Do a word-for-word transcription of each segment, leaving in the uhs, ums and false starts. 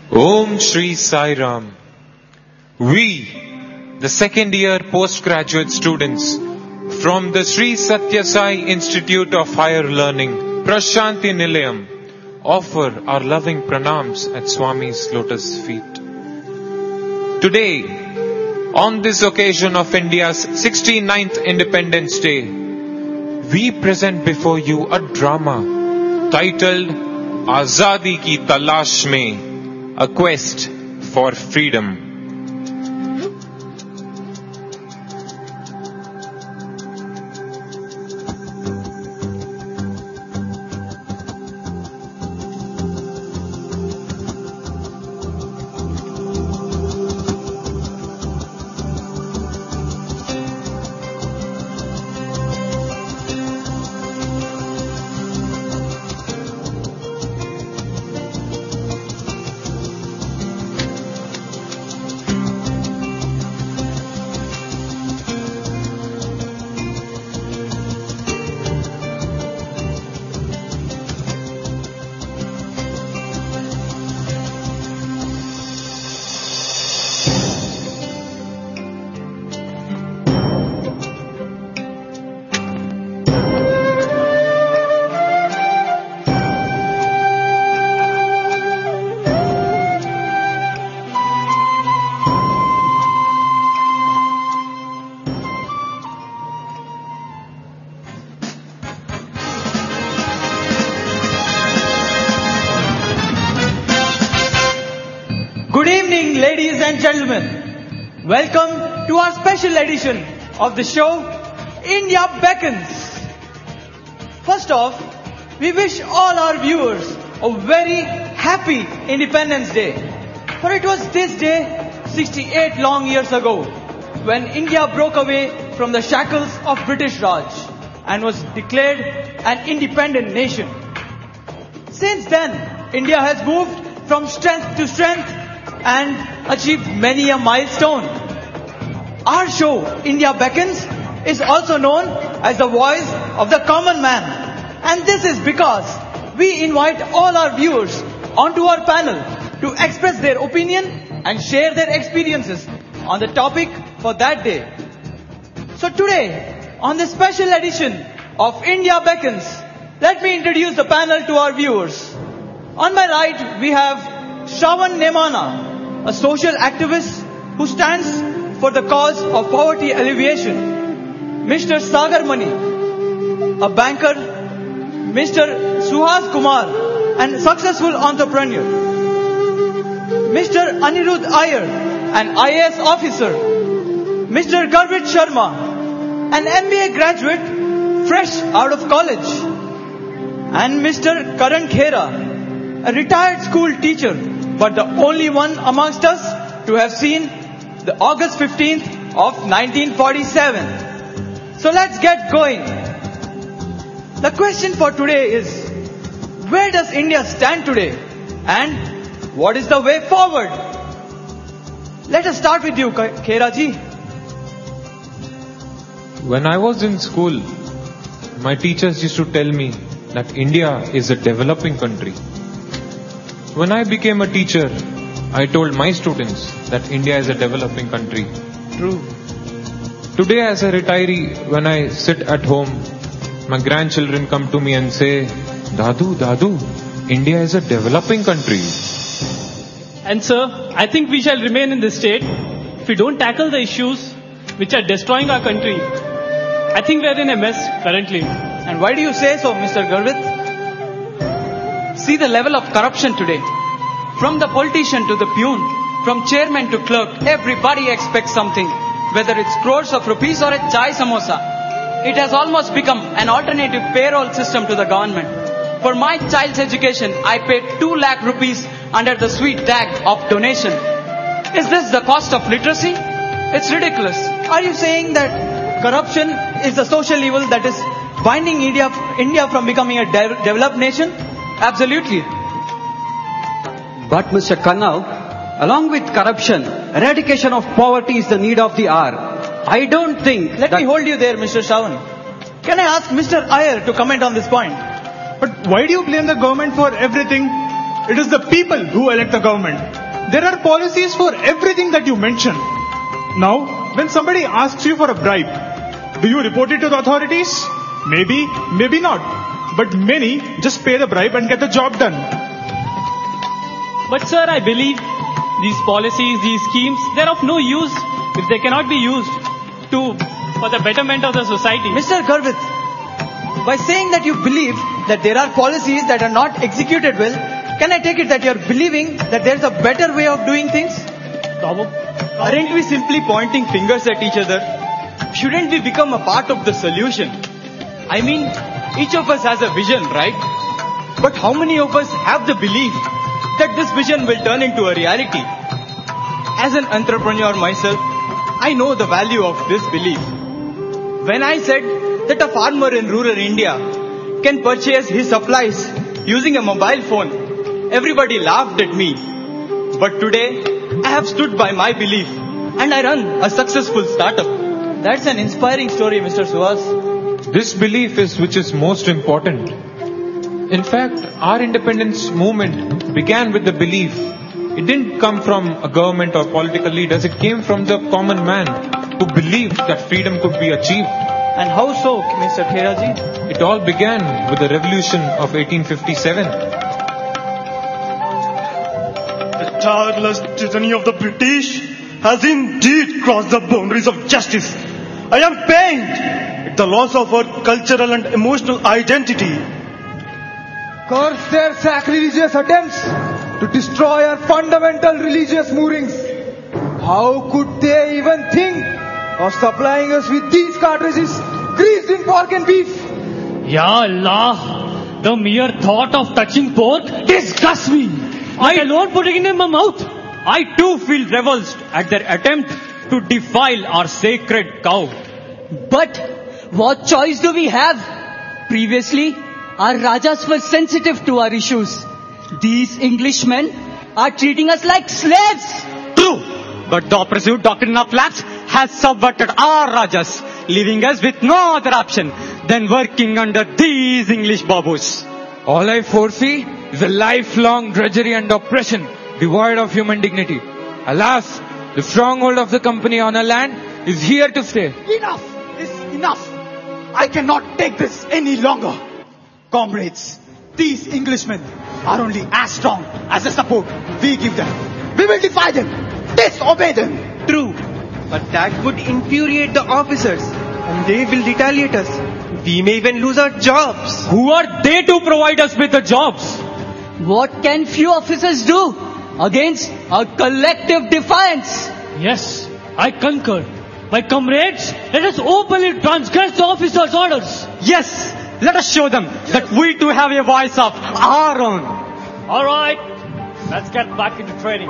Om Shri Sai Ram. We, the second year postgraduate students from the Sri Satya Sai Institute of Higher Learning, Prashanti Nilayam, offer our loving pranams at Swami's lotus feet. Today, on this occasion of India's sixty-ninth Independence Day, we present before you a drama titled Azadi Ki Talash Mein, a quest for freedom. Good evening, ladies and gentlemen. Welcome to our special edition of the show, India Beckons. First off, we wish all our viewers a very happy Independence Day. For it was this day, sixty-eight long years ago, when India broke away from the shackles of British Raj and was declared an independent nation. Since then, India has moved from strength to strength and achieved many a milestone. Our show, India Beckons, is also known as the voice of the common man. And this is because we invite all our viewers onto our panel to express their opinion and share their experiences on the topic for that day. So today, on this special edition of India Beckons, let me introduce the panel to our viewers. On my right, we have Shravan Nemana, a social activist who stands for the cause of poverty alleviation. Mister Sagar Mani, a banker. Mister Suhas Kumar, an successful entrepreneur. Mister Anirudh Iyer, an I A S officer. Mister Garvit Sharma, an M B A graduate fresh out of college. And Mister Karan Khera, a retired school teacher, but the only one amongst us to have seen the August fifteenth of nineteen forty-seven. So let's get going. The question for today is, where does India stand today? And what is the way forward? Let us start with you, Khera ji. When I was in school, my teachers used to tell me that India is a developing country. When I became a teacher, I told my students that India is a developing country. True. Today as a retiree, when I sit at home, my grandchildren come to me and say, Dadu, Dadu, India is a developing country. And sir, I think we shall remain in this state if we don't tackle the issues which are destroying our country. I think we are in a mess currently. And why do you say so, Mister Garvit? See the level of corruption today. From the politician to the peon, from chairman to clerk, everybody expects something. Whether it's crores of rupees or a chai samosa. It has almost become an alternative payroll system to the government. For my child's education, I paid two lakh rupees under the sweet tag of donation. Is this the cost of literacy? It's ridiculous. Are you saying that corruption is the social evil that is binding India, India from becoming a de- developed nation? Absolutely. But Mister Kannau, along with corruption, eradication of poverty is the need of the hour. I don't think... Let that... me hold you there, Mister Shravan. Can I ask Mister Iyer to comment on this point? But why do you blame the government for everything? It is the people who elect the government. There are policies for everything that you mention. Now, when somebody asks you for a bribe, do you report it to the authorities? Maybe, maybe not. But many just pay the bribe and get the job done. But sir, I believe these policies, these schemes, they're of no use if they cannot be used to for the betterment of the society. Mister Garvit, by saying that you believe that there are policies that are not executed well, can I take it that you are believing that there is a better way of doing things? Aren't we simply pointing fingers at each other? Shouldn't we become a part of the solution? I mean, each of us has a vision, right? But how many of us have the belief that this vision will turn into a reality? As an entrepreneur myself, I know the value of this belief. When I said that a farmer in rural India can purchase his supplies using a mobile phone, everybody laughed at me. But today, I have stood by my belief and I run a successful startup. That's an inspiring story, Mister Suhas. This belief is which is most important. In fact, our independence movement began with the belief. It didn't come from a government or political leaders. It came from the common man who believed that freedom could be achieved. And how so, Mister Kheraji? It all began with the revolution of eighteen fifty-seven. The tireless tyranny of the British has indeed crossed the boundaries of justice. I am pained at the loss of our cultural and emotional identity. Curse their sacrilegious attempts to destroy our fundamental religious moorings. How could they even think of supplying us with these cartridges greased in pork and beef? Ya Allah, the mere thought of touching pork disgusts me. I alone putting it in my mouth. I too feel revulsed at their attempt to defile our sacred cow. But what choice do we have? Previously, our Rajas were sensitive to our issues. These Englishmen are treating us like slaves. True, but the oppressive doctrine of lapse has subverted our Rajas, leaving us with no other option than working under these English babus. All I foresee is a lifelong drudgery and oppression, devoid of human dignity. Alas, the stronghold of the company on our land is here to stay. Enough is enough. I cannot take this any longer. Comrades, these Englishmen are only as strong as the support we give them. We will defy them, disobey them. True, but that would infuriate the officers and they will retaliate us. We may even lose our jobs. Who are they to provide us with the jobs? What can few officers do against our collective defiance? Yes, I concur. My comrades, let us openly transgress the officers' orders. Yes, let us show them that we too have a voice of our own. All right, let's get back into training.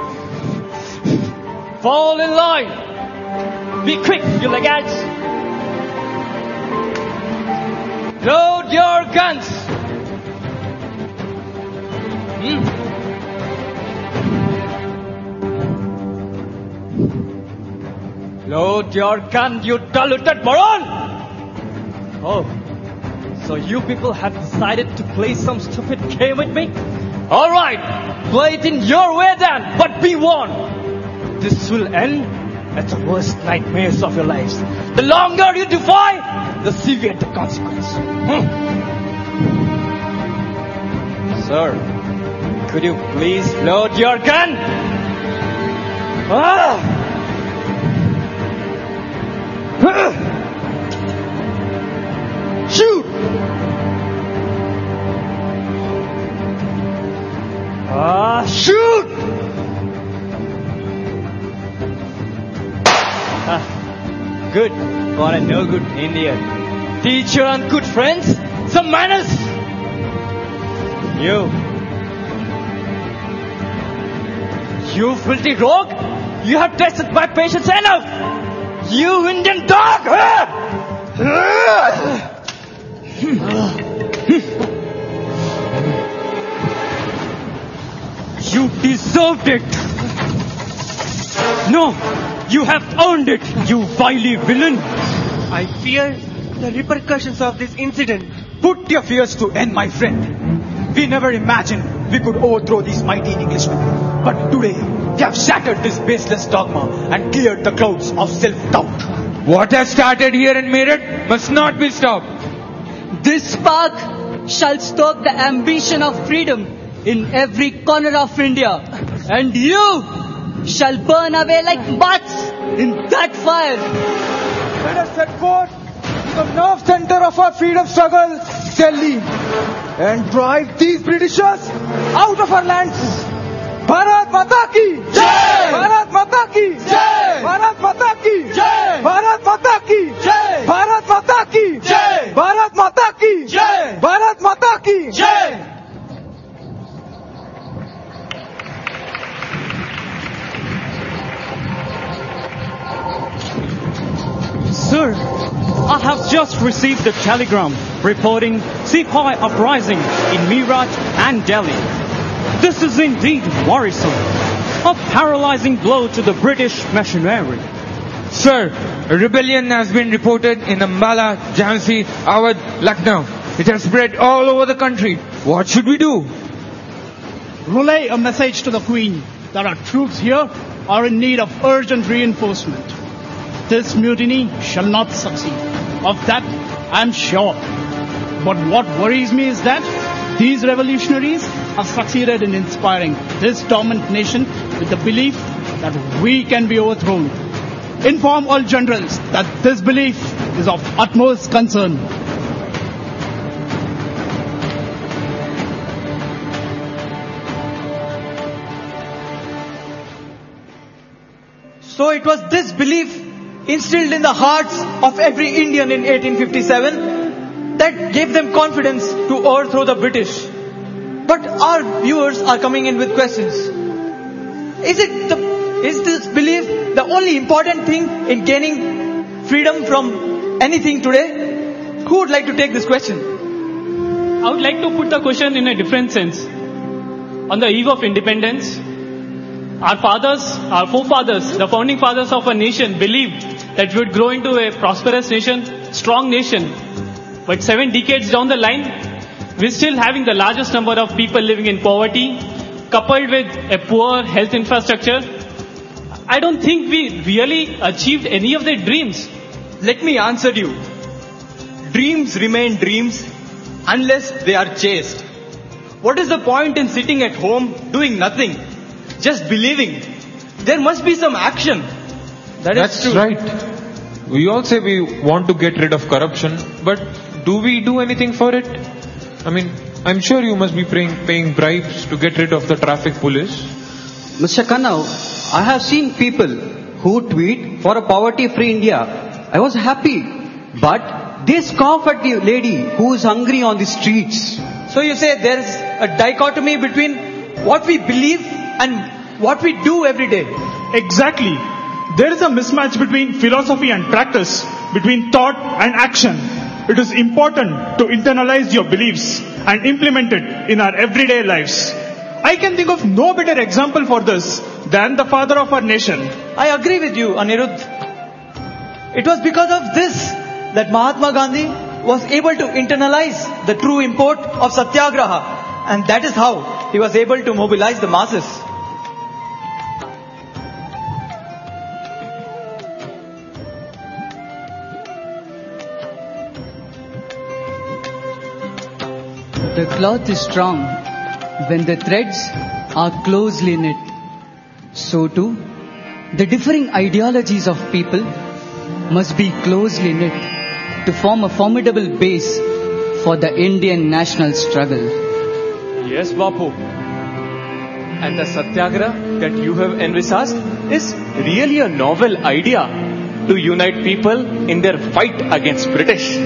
Fall in line. Be quick, you laggards. Load your guns. Hmm. Load your gun, you diluted moron! Oh, so you people have decided to play some stupid game with me? Alright, play it in your way then, but be warned. This will end at the worst nightmares of your lives. The longer you defy, the severe the consequence. Hmm. Sir, could you please load your gun? Ah! Shoot! Ah, shoot! Ah, good for a no good Indian. Teacher and good friends, some manners. You, you filthy rogue! You have tested my patience enough. You Indian dog! You deserved it. No, you have earned it, you wily villain. I fear the repercussions of this incident. Put your fears to end, my friend. We never imagined we could overthrow these mighty Englishmen. But today, we have shattered this baseless dogma and cleared the clouds of self-doubt. What has started here in Meerut must not be stopped. This spark shall stoke the ambition of freedom in every corner of India. And you shall burn away like moths in that fire. Let us set forth to the nerve center of our freedom struggle, Delhi, and drive these Britishers out of our lands. Bharat Mata ki Jai! Bharat Mata ki Jai! Bharat Mata ki Jai! Bharat Mata ki Jai! Bharat Mata ki Jai! Bharat Mata ki Jai! Bharat Mata ki Jai! Sir, I have just received a telegram reporting Sepoy uprising in Meerut and Delhi. This is indeed worrisome. A paralyzing blow to the British machinery. Sir, a rebellion has been reported in Ambala, Jhansi, Awadh, Lucknow. It has spread all over the country. What should we do? Relay a message to the Queen that our troops here are in need of urgent reinforcement. This mutiny shall not succeed. Of that, I am sure. But what worries me is that these revolutionaries have succeeded in inspiring this dormant nation with the belief that we can be overthrown. Inform all generals that this belief is of utmost concern. So it was this belief instilled in the hearts of every Indian in eighteen fifty-seven that gave them confidence to overthrow the British. But our viewers are coming in with questions. Is it the, is this belief the only important thing in gaining freedom from anything today? Who would like to take this question? I would like to put the question in a different sense. On the eve of independence, our fathers, our forefathers, the founding fathers of a nation believed that we would grow into a prosperous nation, strong nation. But seven decades down the line, we're still having the largest number of people living in poverty, coupled with a poor health infrastructure. I don't think we really achieved any of their dreams. Let me answer you. Dreams remain dreams unless they are chased. What is the point in sitting at home doing nothing? Just believing. There must be some action. That That's is true. right. We all say we want to get rid of corruption, but do we do anything for it? I mean, I'm sure you must be paying, paying bribes to get rid of the traffic police. Mister Kannau, I have seen people who tweet for a poverty-free India. I was happy, but they scoff at the lady who is hungry on the streets. So you say there is a dichotomy between what we believe and what we do every day. Exactly. There is a mismatch between philosophy and practice, between thought and action. It is important to internalize your beliefs and implement it in our everyday lives. I can think of no better example for this than the father of our nation. I agree with you, Anirudh. It was because of this that Mahatma Gandhi was able to internalize the true import of Satyagraha, and that is how he was able to mobilize the masses. The cloth is strong when the threads are closely knit. So too, the differing ideologies of people must be closely knit to form a formidable base for the Indian national struggle. Yes, Bapu. And the Satyagraha that you have envisaged is really a novel idea to unite people in their fight against British.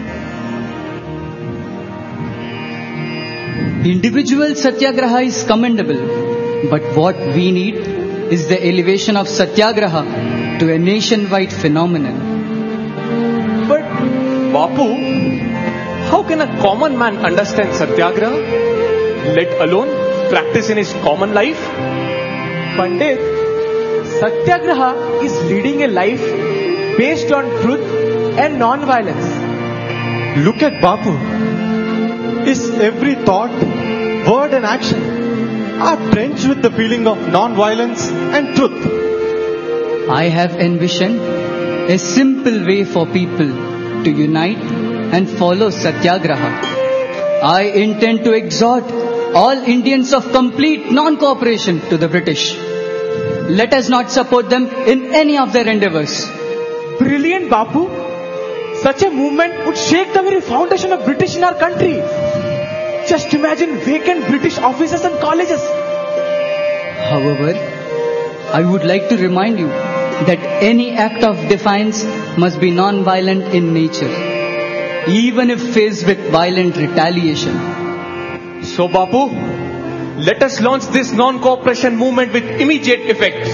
Individual Satyagraha is commendable, but what we need is the elevation of Satyagraha to a nationwide phenomenon. But, Bapu, how can a common man understand Satyagraha, let alone practice in his common life? Pandit, Satyagraha is leading a life based on truth and non-violence. Look at Bapu. His every thought, word and action are drenched with the feeling of non-violence and truth. I have envisioned a simple way for people to unite and follow Satyagraha. I intend to exhort all Indians of complete non-cooperation to the British. Let us not support them in any of their endeavors. Brilliant, Bapu. Such a movement would shake the very foundation of British in our country. Just imagine vacant British offices and colleges. However, I would like to remind you that any act of defiance must be non-violent in nature, even if faced with violent retaliation. So, Bapu, let us launch this non-cooperation movement with immediate effect.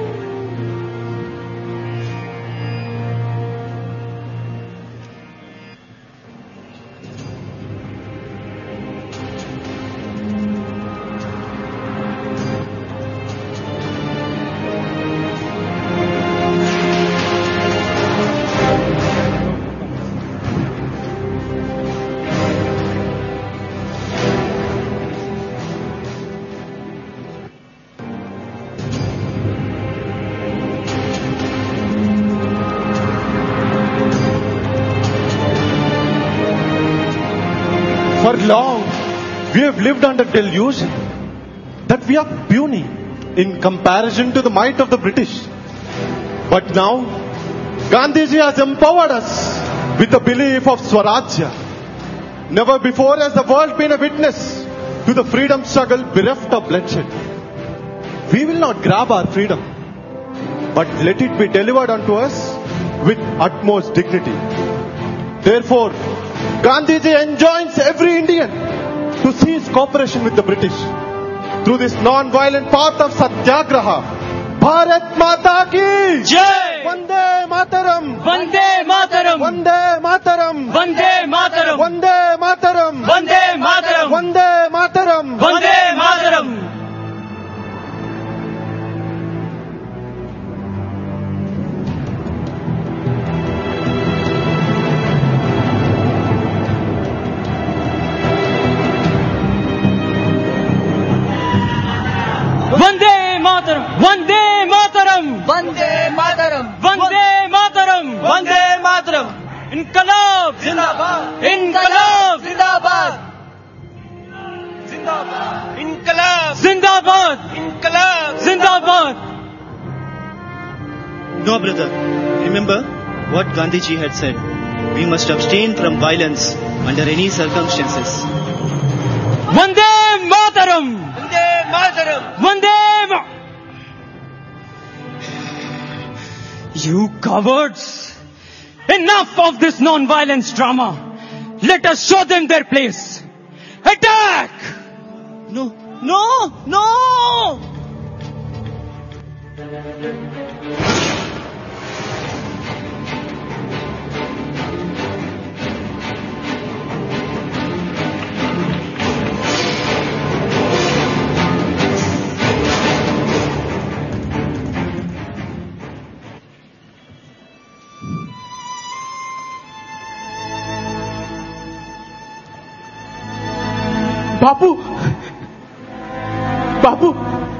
For long, we have lived under delusion that we are puny in comparison to the might of the British. But now, Gandhiji has empowered us with the belief of Swarajya. Never before has the world been a witness to the freedom struggle bereft of bloodshed. We will not grab our freedom, but let it be delivered unto us with utmost dignity. Therefore, Gandhiji enjoins every Indian to cease cooperation with the British through this non-violent path of Satyagraha. Bharat Mata ki Jai! Vande Mataram! Vande Mataram! Vande Mataram! Vande Mataram! Vande Mataram! Vande Mataram! Vande Mataram! Vande Mataram! Vande Mataram! Vande Mataram! Vande Mataram! Vande Mataram! Vande Mataram! Inqilab! Zindabad! Inqilab! Zindabad! Zindabad! Inqilab! Zindabad! Inqilab! Zindabad! No, brother. Remember what Gandhiji had said. We must abstain from violence under any circumstances. Vande Mataram! Vande Mataram! Vande Ma- You cowards! Enough of this non-violence drama! Let us show them their place! Attack! No, no, no! Bapu! Bapu!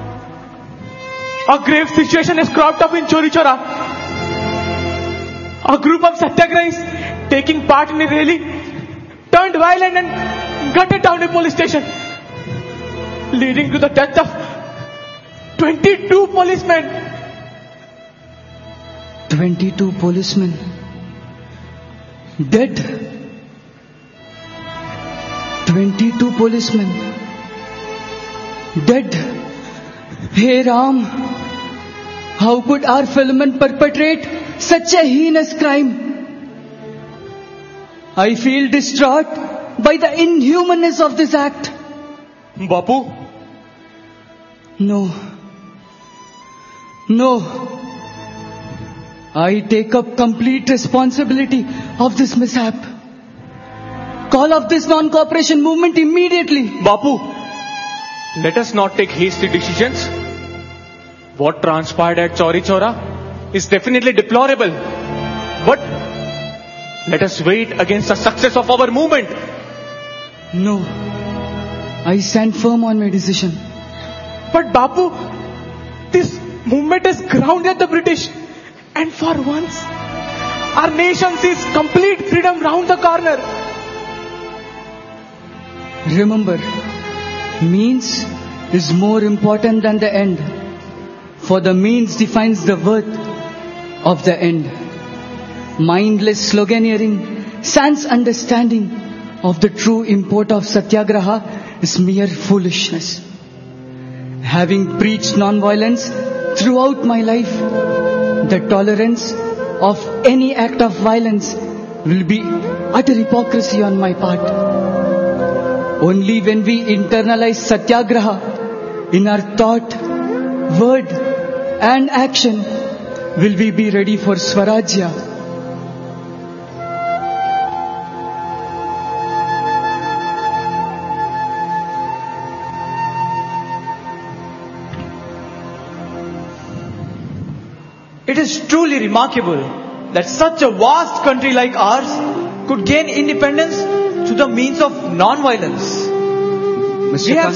A grave situation has cropped up in Chori Chora. A group of Satyagrahis taking part in a rally turned violent and gutted down a police station, leading to the death of twenty-two policemen. twenty-two policemen dead. twenty-two policemen dead. Hey Ram, how could our fellow perpetrate such a heinous crime? I feel distraught by the inhumanness of this act. Bapu? No. No. I take up complete responsibility of this mishap. Call off this non-cooperation movement immediately. Bapu, let us not take hasty decisions. What transpired at Chauri Chora is definitely deplorable. But let us wait against the success of our movement. No. I stand firm on my decision. But Bapu, this movement has grounded the British. And for once, our nation sees complete freedom round the corner. Remember, means is more important than the end. For the means defines the worth of the end. Mindless sloganeering, sans understanding of the true import of Satyagraha is mere foolishness. Having preached non-violence throughout my life, the tolerance of any act of violence will be utter hypocrisy on my part. Only when we internalize Satyagraha in our thought, word and action will we be ready for Swarajya. It is truly remarkable that such a vast country like ours could gain independence through the means of non-violence. We have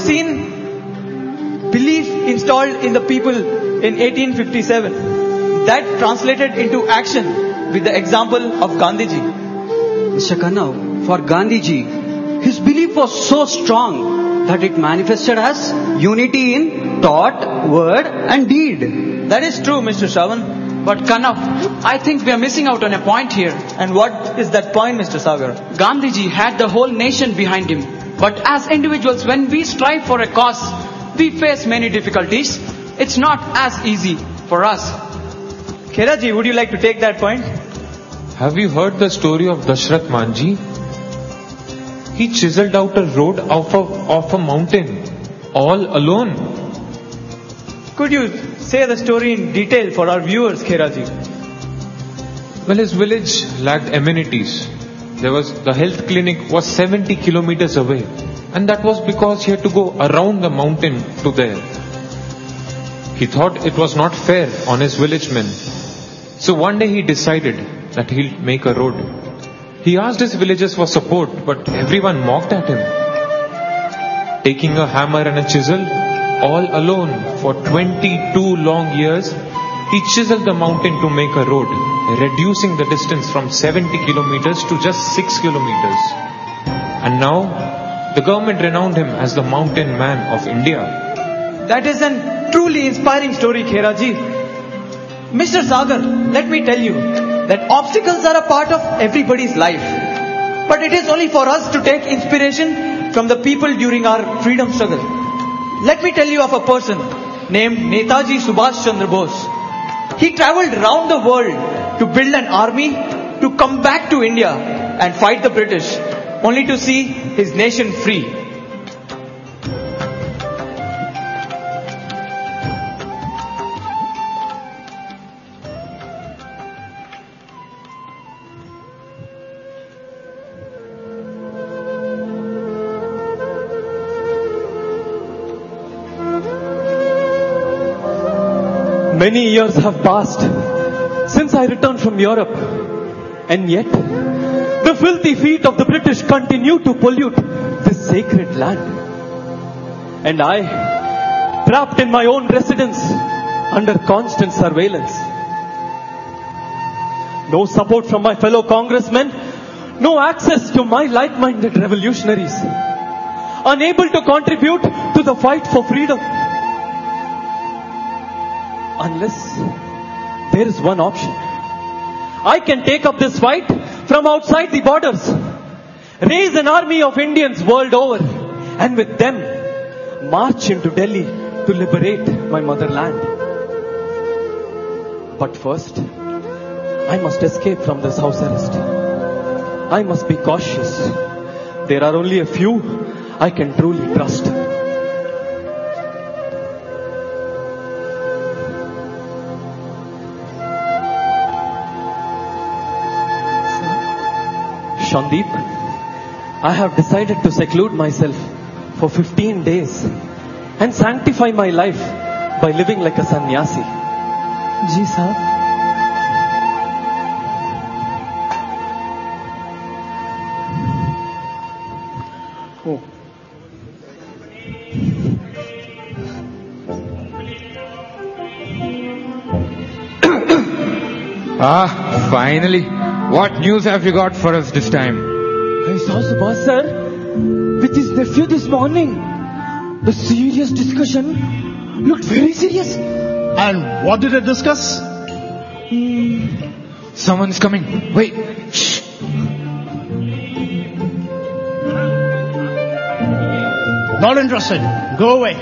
seen belief installed in the people in eighteen fifty-seven that translated into action with the example of Gandhiji. Mister Kannau, for Gandhiji, his belief was so strong that it manifested as unity in thought, word and deed. That is true, Mister Shravan. But Kanav, I think we are missing out on a point here. And what is that point, Mister Sagar? Gandhiji had the whole nation behind him. But as individuals, when we strive for a cause, we face many difficulties. It's not as easy for us. Kheraji, would you like to take that point? Have you heard the story of Dashrath Manji? He chiseled out a road off a, off a mountain, all alone. Could you say the story in detail for our viewers, Kheraji? Well, his village lacked amenities. There was, the health clinic was seventy kilometers away. And that was because he had to go around the mountain to there. He thought it was not fair on his village men. So one day he decided that he'll make a road. He asked his villagers for support, but everyone mocked at him. Taking a hammer and a chisel, all alone for twenty-two long years, he chiseled the mountain to make a road, reducing the distance from seventy kilometers to just six kilometers. And now, the government renowned him as the mountain man of India. That is a truly inspiring story, Kheraji. Mister Sagar, let me tell you that obstacles are a part of everybody's life. But it is only for us to take inspiration from the people during our freedom struggle. Let me tell you of a person named Netaji Subhash Chandra Bose. He travelled around the world to build an army to come back to India and fight the British, only to see his nation free. Many years have passed since I returned from Europe, and yet the filthy feet of the British continue to pollute this sacred land. And I, trapped in my own residence under constant surveillance. No support from my fellow congressmen, no access to my like-minded revolutionaries, unable to contribute to the fight for freedom. Unless there is one option. I can take up this fight from outside the borders, raise an army of Indians world over, and with them march into Delhi to liberate my motherland. But first, I must escape from this house arrest. I must be cautious. There are only a few I can truly trust. Shandeep, I have decided to seclude myself for fifteen days and sanctify my life by living like a sannyasi. जी साहब. Ah, finally. What news have you got for us this time? I saw Subhash sir with his nephew this morning. The serious discussion looked very serious. And what did they discuss? Hmm. Someone's coming. Wait. Shh. Not interested. Go away.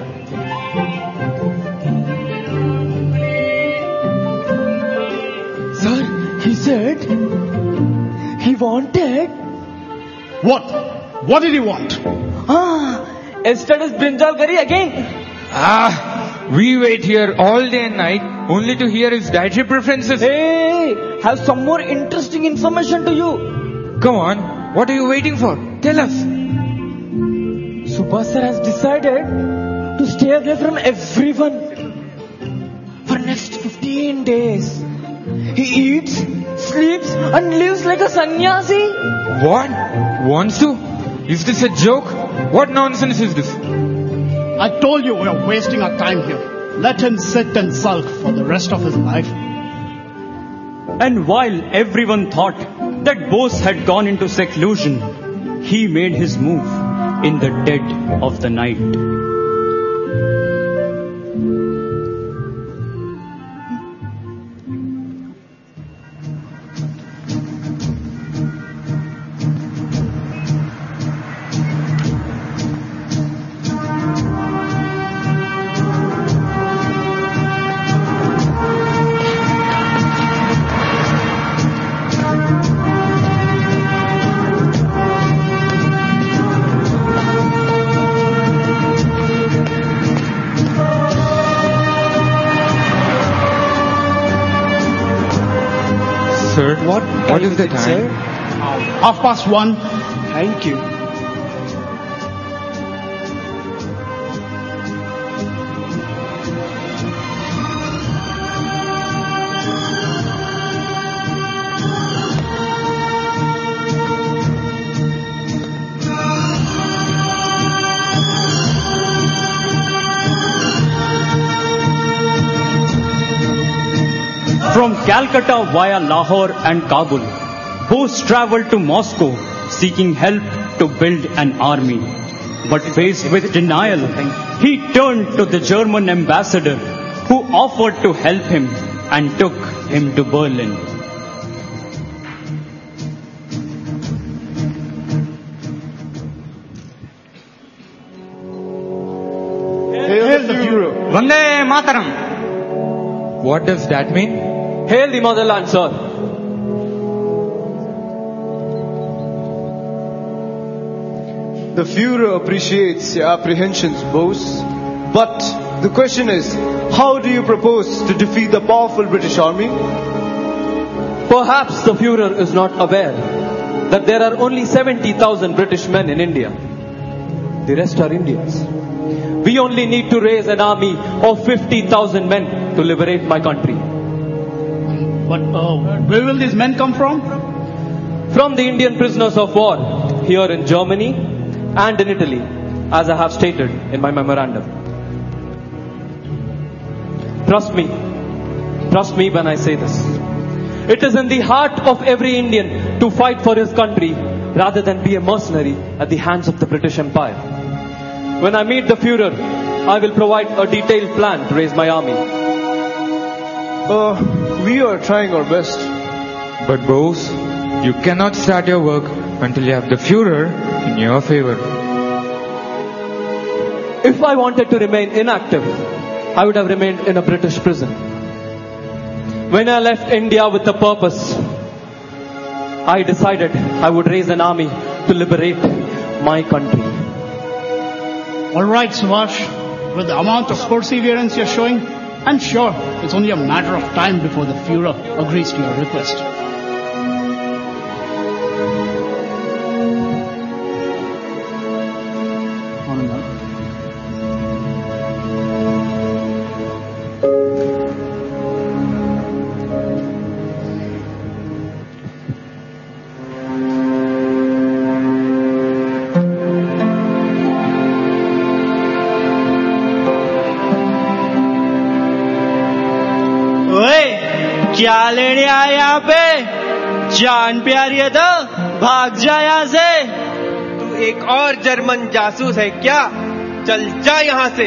Sir, he said he wanted. What? What did he want? Ah, yesterday's brinjal curry again. Ah, we wait here all day and night only to hear his dietary preferences. Hey, have some more interesting information to you. Come on, what are you waiting for? Tell us. Subhash sir has decided to stay away from everyone for next fifteen days. He eats, sleeps and lives like a sannyasi. What? Wants to? Is this a joke? What nonsense is this? I told you we are wasting our time here. Let him sit and sulk for the rest of his life. And while everyone thought that Bose had gone into seclusion, he made his move in the dead of the night. Sir, what, what is the time? Sir? Half past one. Thank you. From Calcutta via Lahore and Kabul, Bose travelled to Moscow seeking help to build an army. But faced with denial, he turned to the German ambassador who offered to help him and took him to Berlin. Hail the Führer. Vande Mataram. What does that mean? Hail the motherland, sir. The Führer appreciates your apprehensions, Bose. But the question is, how do you propose to defeat the powerful British army? Perhaps the Führer is not aware that there are only seventy thousand British men in India. The rest are Indians. We only need to raise an army of fifty thousand men to liberate my country. But uh, where will these men come from? From the Indian prisoners of war here in Germany and in Italy, as I have stated in my memorandum. Trust me, trust me when I say this. It is in the heart of every Indian to fight for his country rather than be a mercenary at the hands of the British Empire. When I meet the Führer, I will provide a detailed plan to raise my army. Uh, we are trying our best. But Bose, you cannot start your work until you have the Führer in your favor. If I wanted to remain inactive, I would have remained in a British prison. When I left India with a purpose, I decided I would raise an army to liberate my country. All right, Subhash. With the amount of perseverance you're showing, I'm sure it's only a matter of time before the Führer agrees to your request. क्या लेने आए यहाँ पे? जान प्यारी है तो भाग जा यहाँ से। तू एक और जर्मन जासूस है क्या? चल जा यहाँ से।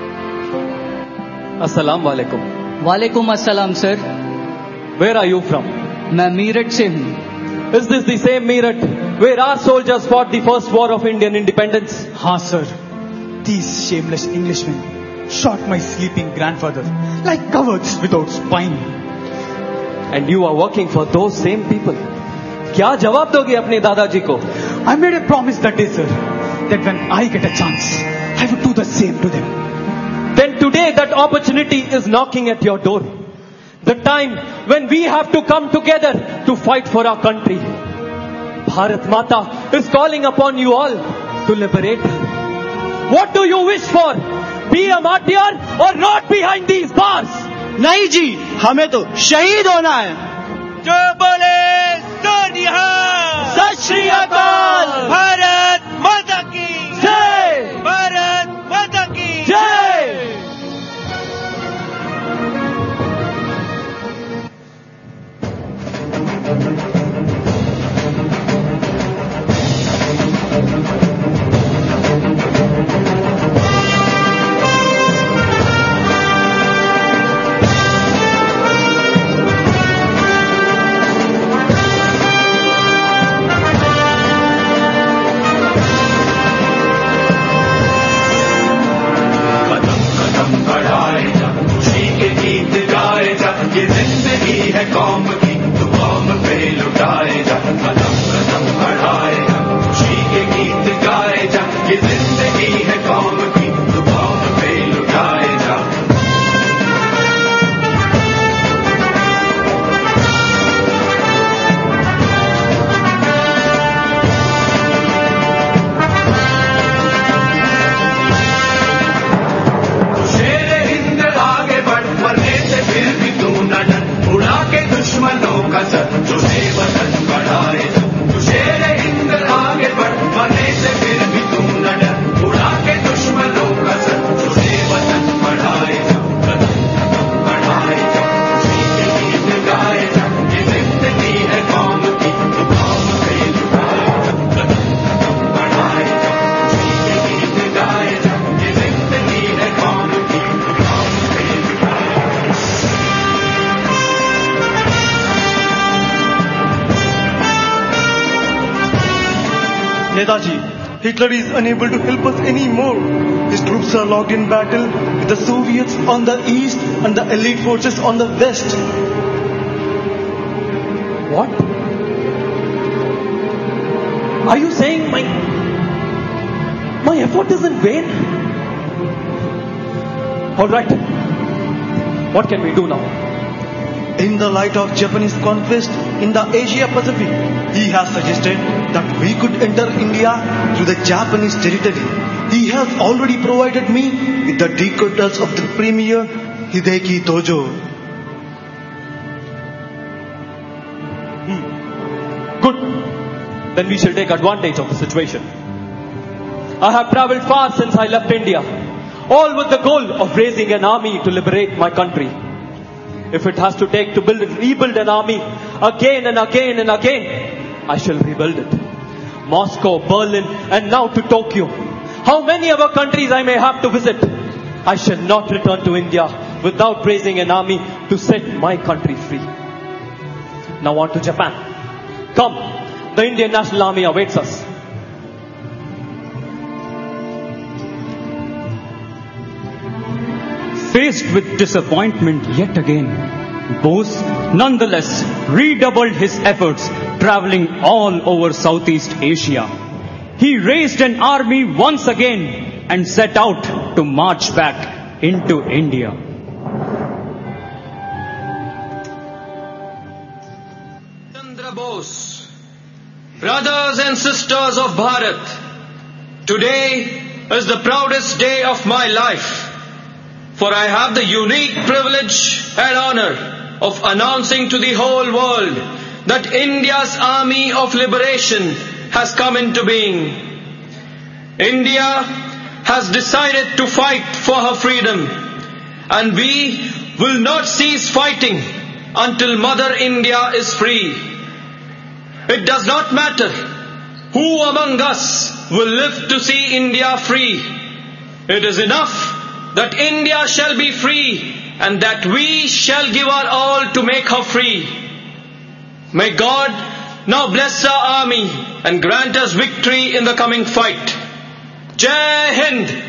अस्सलाम वालेकुम। वालेकुम अस्सलाम sir. Where are you from? मैं मीरठ से हूँ। Is this the same Meerut where our soldiers fought the first war of Indian independence? हाँ sir. These shameless Englishmen shot my sleeping grandfather like cowards without spine. And you are working for those same people. क्या जवाब दोगे अपने दादाजी को? I made a promise that day, sir, that when I get a chance, I would do the same to them. Then today that opportunity is knocking at your door. The time when we have to come together to fight for our country. Bharat Mata is calling upon you all to liberate her. What do you wish for? Be a martyr or not behind these bars? नहीं जी, हमें तो शहीद होना है। जो बोले सो निहाल। सत श्री अकाल। भारत माता की जय। भारत माता की जय। Netaji, Hitler is unable to help us anymore. His troops are locked in battle with the Soviets on the east and the elite forces on the west. What? Are you saying my my effort is in vain? All right. What can we do now? In the light of Japanese conquest in the Asia Pacific, he has suggested that we could enter India through the Japanese territory. He has already provided me with the decoders of the premier Hideki Tojo. Hmm. Good. Then we shall take advantage of the situation. I have travelled far since I left India, all with the goal of raising an army to liberate my country. If it has to take to build, rebuild an army again and again and again, I shall rebuild it. Moscow, Berlin, and now to Tokyo. How many other countries I may have to visit? I shall not return to India without raising an army to set my country free. Now on to Japan. Come, the Indian National Army awaits us. Faced with disappointment yet again, Bose nonetheless redoubled his efforts, traveling all over Southeast Asia. He raised an army once again and set out to march back into India. Chandra Bose, brothers and sisters of Bharat, today is the proudest day of my life. For I have the unique privilege and honor of announcing to the whole world that India's Army of Liberation has come into being. India has decided to fight for her freedom, and we will not cease fighting until Mother India is free. It does not matter who among us will live to see India free. It is enough that India shall be free and that we shall give our all to make her free. May God now bless our army and grant us victory in the coming fight. Jai Hind!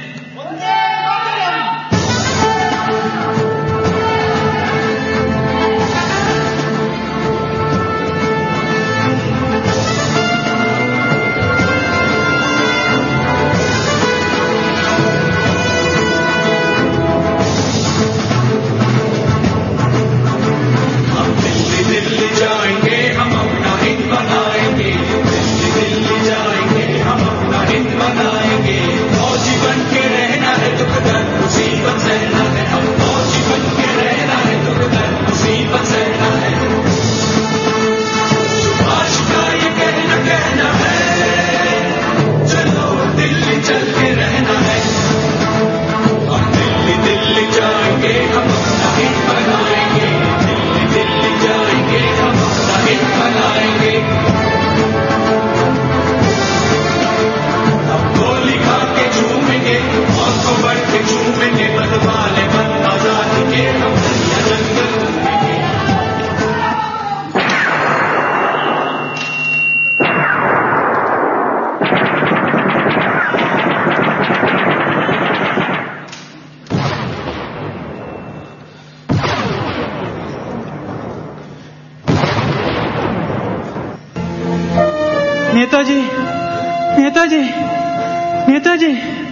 Netaji, Netaji, Netaji.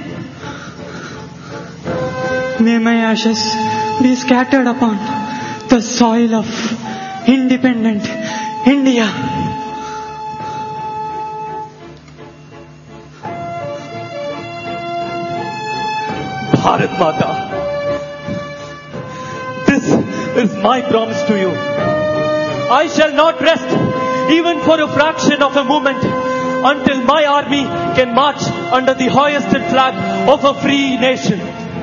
May my ashes be scattered upon the soil of independent India. Bharat Mata, this is my promise to you. I shall not rest even for a fraction of a moment until my army can march under the hoisted flag of a free nation.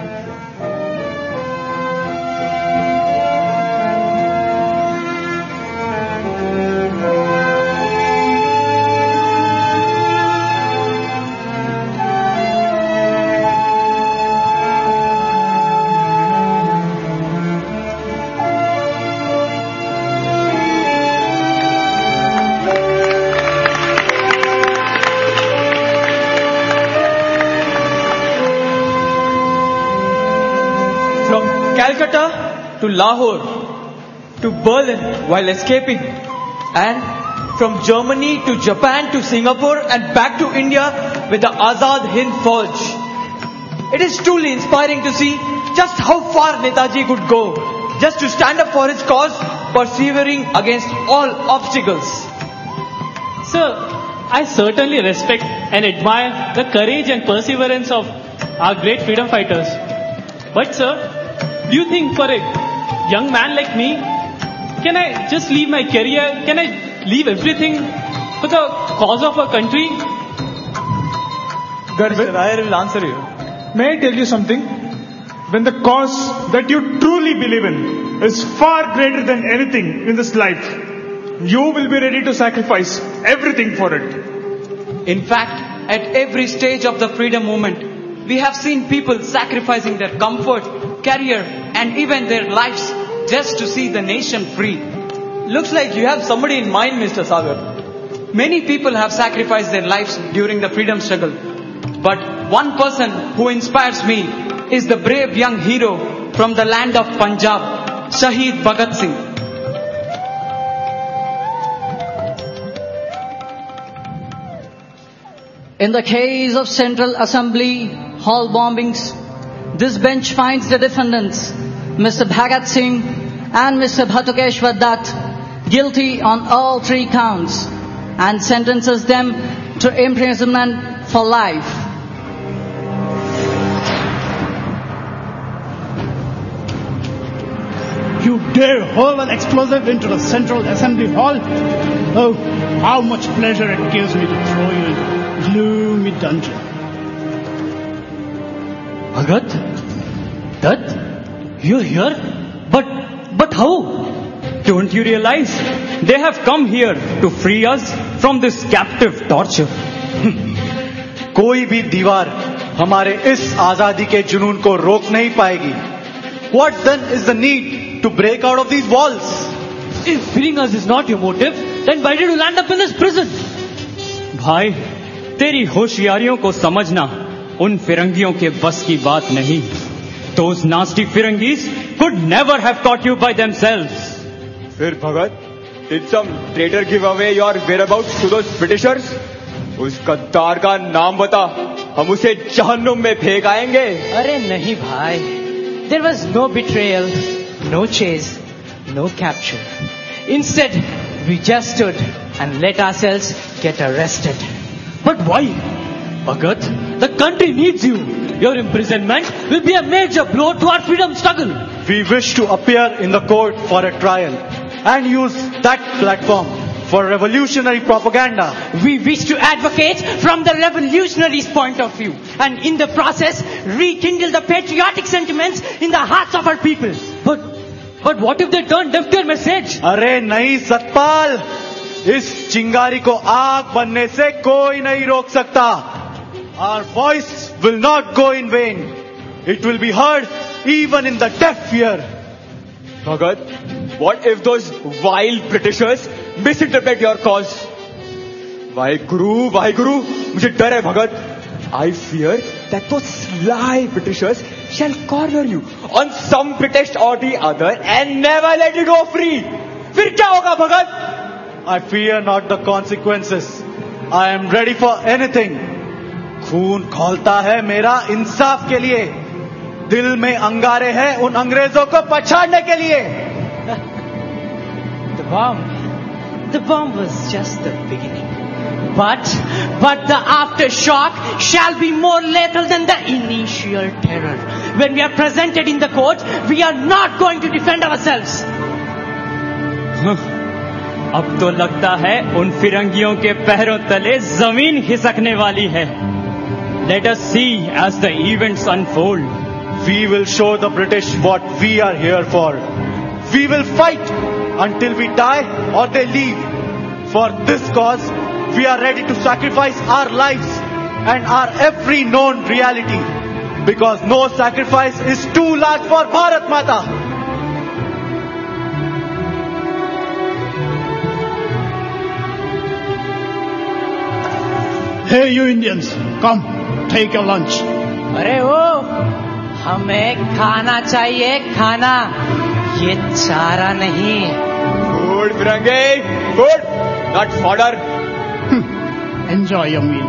Calcutta to Lahore, to Berlin while escaping, and from Germany to Japan to Singapore and back to India with the Azad Hind Fauj. It is truly inspiring to see just how far Netaji could go, just to stand up for his cause, persevering against all obstacles. Sir, I certainly respect and admire the courage and perseverance of our great freedom fighters. But sir, do you think for a young man like me, can I just leave my career? Can I leave everything for the cause of our country? Garvit, I will answer you. May I tell you something? When the cause that you truly believe in is far greater than anything in this life, you will be ready to sacrifice everything for it. In fact, at every stage of the freedom movement, we have seen people sacrificing their comfort, career, and even their lives just to see the nation free. Looks like you have somebody in mind, Mister Sagar. Many people have sacrificed their lives during the freedom struggle. But one person who inspires me is the brave young hero from the land of Punjab, Shaheed Bhagat Singh. In the case of Central Assembly hall bombings, this bench finds the defendants, Mister Bhagat Singh and Mister Bhatukeshwar Dutt, guilty on all three counts and sentences them to imprisonment for life. You dare hurl an explosive into the Central Assembly Hall? Oh, how much pleasure it gives me to throw you into gloomy dungeon. Bhagat? Dutt? You're here? But, but how? don't you realize they have come here to free us from this captive torture? कोई भी दीवार हमारे इस आजादी के जुनून को रोक नहीं पाएगी. What then is the need to break out of these walls? If freeing us is not your motive, then why did you land up in this prison? भाई, तेरी होशियारियों को समझना उन फिरंगियों के बस की बात नहीं. Those nasty Firangis could never have caught you by themselves. फिर भगत, did some traitor give away your whereabouts to those Britishers? उस गद्दार का नाम बता, हम उसे जहन्नुम में फेंक आएंगे. अरे नहीं भाई, there was no betrayal, no chase, no capture. Instead, we just stood and let ourselves get arrested. But why? Bhagat, the country needs you. Your imprisonment will be a major blow to our freedom struggle. We wish to appear in the court for a trial and use that platform for revolutionary propaganda. We wish to advocate from the revolutionaries' point of view and in the process rekindle the patriotic sentiments in the hearts of our people. But, but what if they turn deaf to your message? अरे नहीं सतपाल, इस चिंगारी को आग बनने से कोई नहीं रोक सकता. Our voice will not go in vain. It will be heard even in the deaf ear. Bhagat, what if those vile Britishers misinterpret your cause? Vaheguru, Vaheguru, मुझे डर है भगत. I fear that those sly Britishers shall corner you on some pretext or the other and never let you go free. फिर क्या होगा भगत? I fear not the consequences. I am ready for anything. खून खौलता है मेरा इंसाफ के लिए. दिल में अंगारे हैं उन अंग्रेजों को पछाड़ने के लिए. The bomb, the bomb was just the beginning. But, but the aftershock shall be more lethal than the initial terror. When we are presented in the court, we are not going to defend ourselves. अब तो लगता है उन फिरंगियों के पैरों तले जमीन खिसकने वाली है. Let us see as the events unfold. We will show the British what we are here for. We will fight until we die or they leave. For this cause, we are ready to sacrifice our lives and our every known reality. Because no sacrifice is too large for Bharat Mata. Hey, you Indians, come, take your lunch. अरे ओ, हमें खाना चाहिए, खाना. ये चारा नहीं. Food, Firangi, food, not fodder. Enjoy your meal.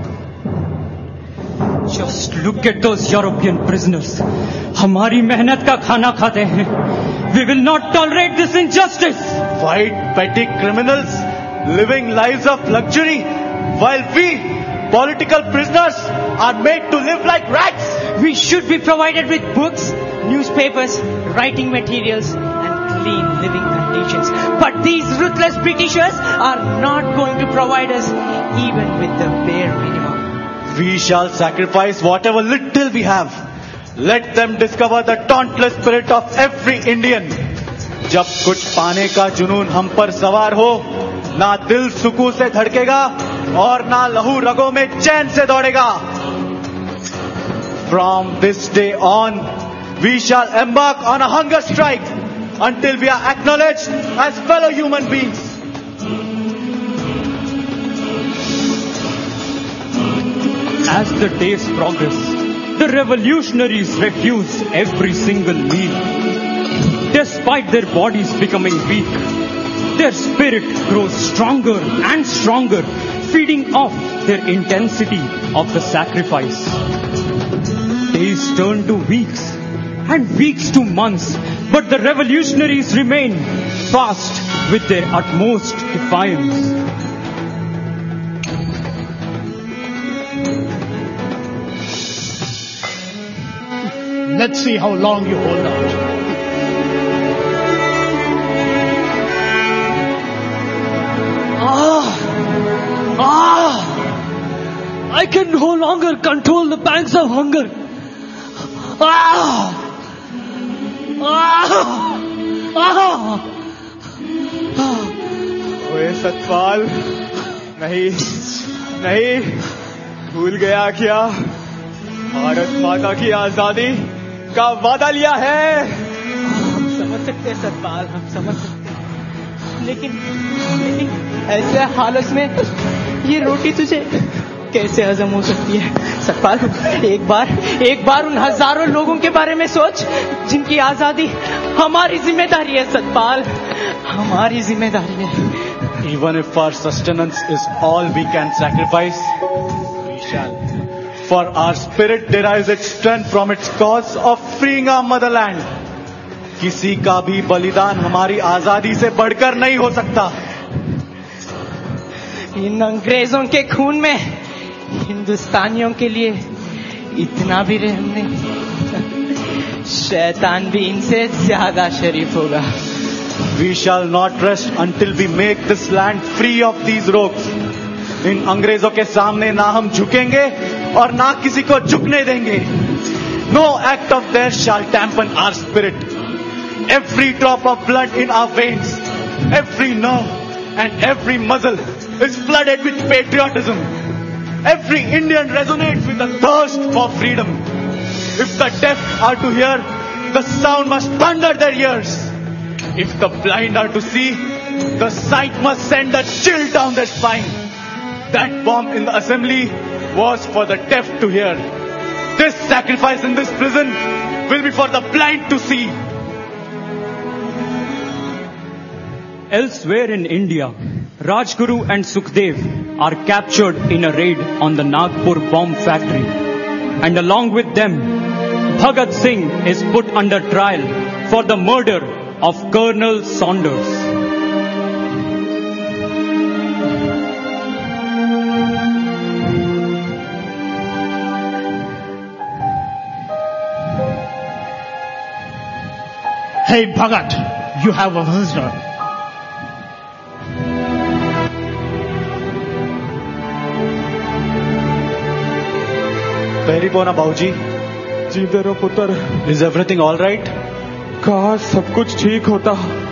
Just look at those European prisoners. हमारी मेहनत का खाना खाते हैं. We will not tolerate this injustice. White petty criminals living lives of luxury, while we, political prisoners, are made to live like rats. We should be provided with books, newspapers, writing materials, and clean living conditions. But these ruthless Britishers are not going to provide us even with the bare minimum. We shall sacrifice whatever little we have. Let them discover the dauntless spirit of every Indian. जब कुछ पाने का जुनून हम पर सवार हो, ना दिल सुकून से धड़केगा और ना लहू रगों में चैन से दौड़ेगा. From this day on, we shall embark on a hunger strike until we are acknowledged as fellow human beings. As the days progress, the revolutionaries refuse every single meal. Despite their bodies becoming weak, their spirit grows stronger and stronger, feeding off their intensity of the sacrifice. Days turn to weeks, and weeks to months, but the revolutionaries remain fast with their utmost defiance. Let's see how long you hold out. Ah! Ah! I can no longer control the pangs of hunger. Ah! Ah! Ah! Satpal, नहीं नहीं, भूल गया क्या? भारत माता की आजादी का वादा लिया है। हम समझ सकते हैं सतपाल, हम समझ सकते हैं, लेकिन लेकिन ऐसे हालत में ये रोटी तुझे कैसे हजम हो सकती है? सतपाल, एक बार एक बार उन हजारों लोगों के बारे में सोच जिनकी आजादी हमारी जिम्मेदारी है सतपाल, हमारी जिम्मेदारी है। Even if our sustenance is all we can sacrifice, we shall. For our spirit derives its strength from its cause of freeing our motherland. किसी का भी बलिदान हमारी आजादी से बढ़कर नहीं हो सकता। इन अंग्रेजों के खून में हिंदुस्तानियों के लिए इतना भी रहम नहीं। शैतान भी इनसे ज्यादा शरीफ होगा। We shall not rest until we make this land free of these rogues. इन अंग्रेजों के सामने ना हम झुकेंगे और ना किसी को झुकने देंगे। No act of theirs shall dampen our spirit. Every drop of blood in our veins, every nerve and every muscle is flooded with patriotism. Every Indian resonates with the thirst for freedom. If the deaf are to hear, the sound must thunder their ears. If the blind are to see, the sight must send a chill down their spine. That bomb in the assembly was for the deaf to hear. This sacrifice in this prison will be for the blind to see. Elsewhere in India, Rajguru and Sukhdev are captured in a raid on the Nagpur bomb factory. And along with them, Bhagat Singh is put under trial for the murder of Colonel Saunders. Hey Bhagat, you have a visitor. पहली पोना बाबूजी। जी तेरा पुत्र। Is everything all right? काश सब कुछ ठीक होता।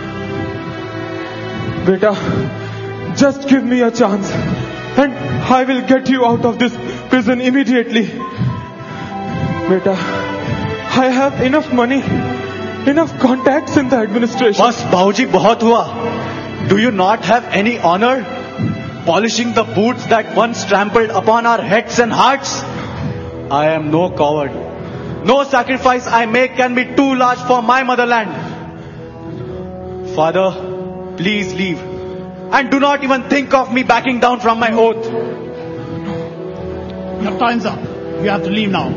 बेटा, just give me a chance and I will get you out of this prison immediately. बेटा, I have enough money, enough contacts in the administration. बस बाबूजी बहुत हुआ। Do you not have any honor? Polishing the boots that once trampled upon our heads and hearts? I am no coward. No sacrifice I make can be too large for my motherland. Father, please leave. And do not even think of me backing down from my oath. Your time's up. You have to leave now.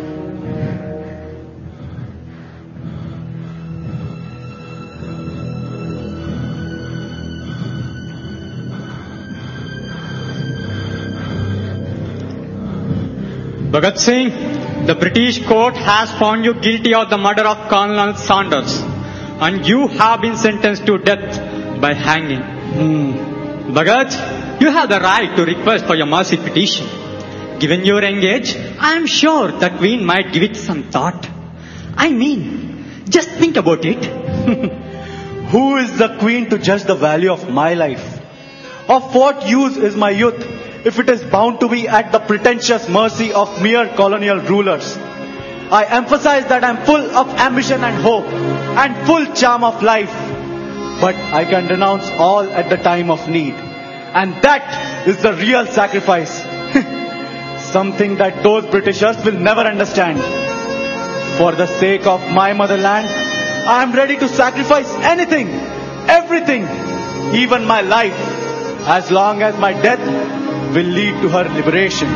Bhagat Singh, the British court has found you guilty of the murder of Colonel Saunders, and you have been sentenced to death by hanging. Hmm. Bhagat, you have the right to request for your mercy petition. Given your age, I am sure the Queen might give it some thought. I mean, just think about it. Who is the Queen to judge the value of my life? Of what use is my youth if it is bound to be at the pretentious mercy of mere colonial rulers? I emphasize that I am full of ambition and hope and full charm of life. But I can renounce all at the time of need. And that is the real sacrifice. Something that those Britishers will never understand. For the sake of my motherland, I am ready to sacrifice anything, everything, even my life, as long as my death will lead to her liberation.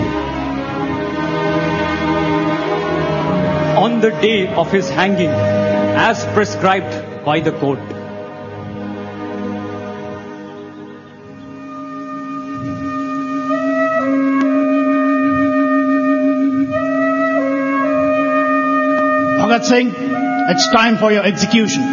On the day of his hanging, as prescribed by the court. Bhagat Singh, it's time for your execution.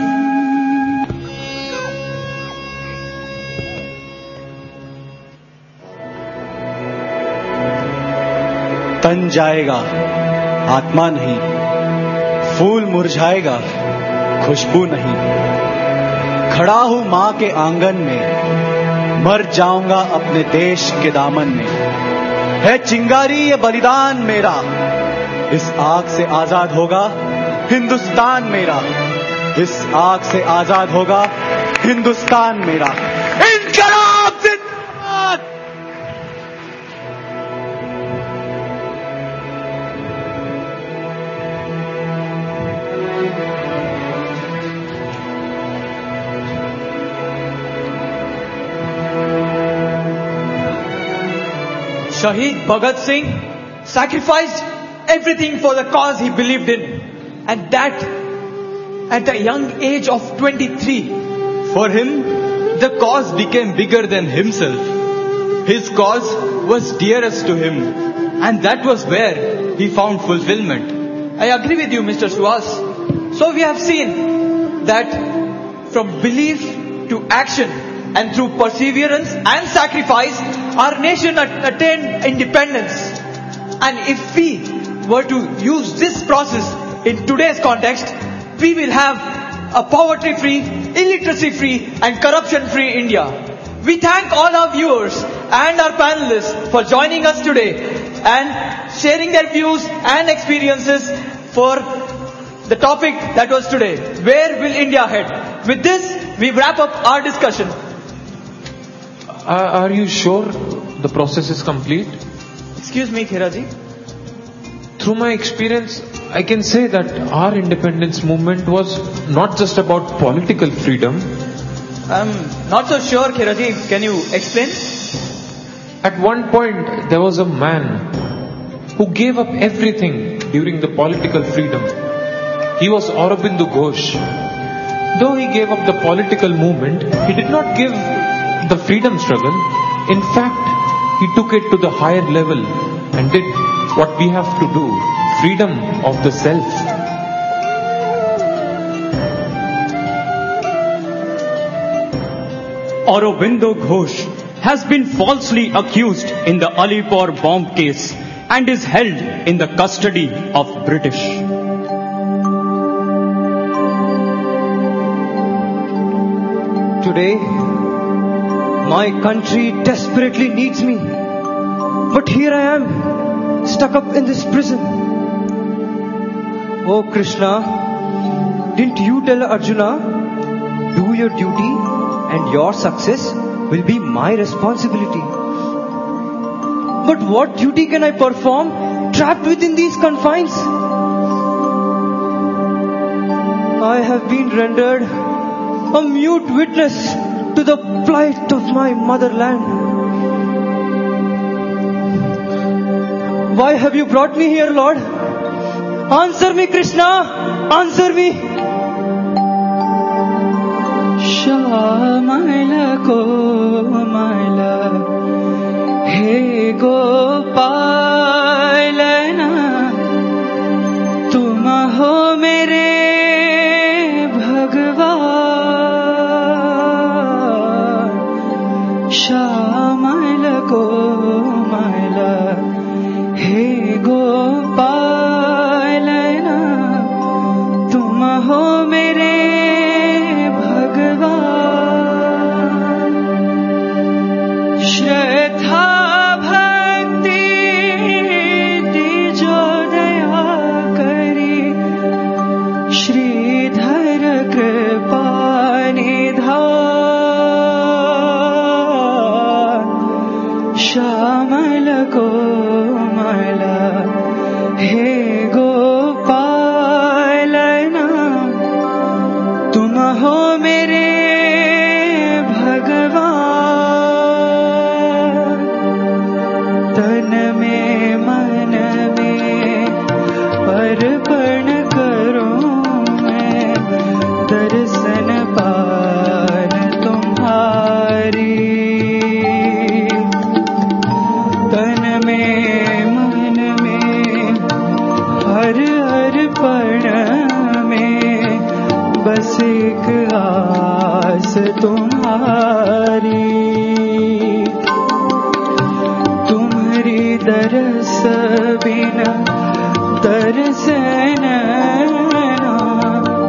तन जाएगा, आत्मा नहीं, फूल मुरझाएगा, खुशबू नहीं। खड़ा हूं मां के आंगन में, मर जाऊंगा अपने देश के दामन में। है चिंगारी ये बलिदान मेरा, इस आग से आजाद होगा हिंदुस्तान मेरा। इस आग से आजाद होगा हिंदुस्तान मेरा। इनकलाब जिंदाबाद। Shaheed Bhagat Singh sacrificed everything for the cause he believed in, and that at the young age of twenty-three. For him, the cause became bigger than himself. His cause was dearest to him, and that was where he found fulfillment. I agree with you, Mister Suhas. So we have seen that from belief to action and through perseverance and sacrifice, our nation attained independence. And if we were to use this process in today's context, we will have a poverty-free, illiteracy-free and corruption-free India. We thank all our viewers and our panelists for joining us today and sharing their views and experiences for the topic that was today. Where will India head? With this, we wrap up our discussion. Uh, are you sure the process is complete? Excuse me, Kheraji. Through my experience, I can say that our independence movement was not just about political freedom. I'm not so sure, Kheraji. Can you explain? At one point, there was a man who gave up everything during the political freedom. He was Aurobindo Ghosh. Though he gave up the political movement, he did not give the freedom struggle. In fact, he took it to the higher level and did what we have to do, freedom of the self. Aurobindo Ghosh has been falsely accused in the Alipur bomb case and is held in the custody of British. Today, my country desperately needs me. But here I am, stuck up in this prison. Oh Krishna, didn't you tell Arjuna, do your duty and your success will be my responsibility? But what duty can I perform trapped within these confines? I have been rendered a mute witness to the plight of my motherland. Why have you brought me here, Lord? Answer me, Krishna! Answer me! Shamaila Komaila He Gopalana Tum ho mere Bhagwan Shamaila Komaila He Gopalana Tum ho mere Shraddha bhakti dijo daya kari Shridhar kripa nidhan Shamal komala he gopalana tum ho mere तन में मन में अर्पण करूं मैं दर्शन पान तुम्हारी तन में मन में हर अर्पण में बस एक आस तुम्हारी दरस बिना दरस नैना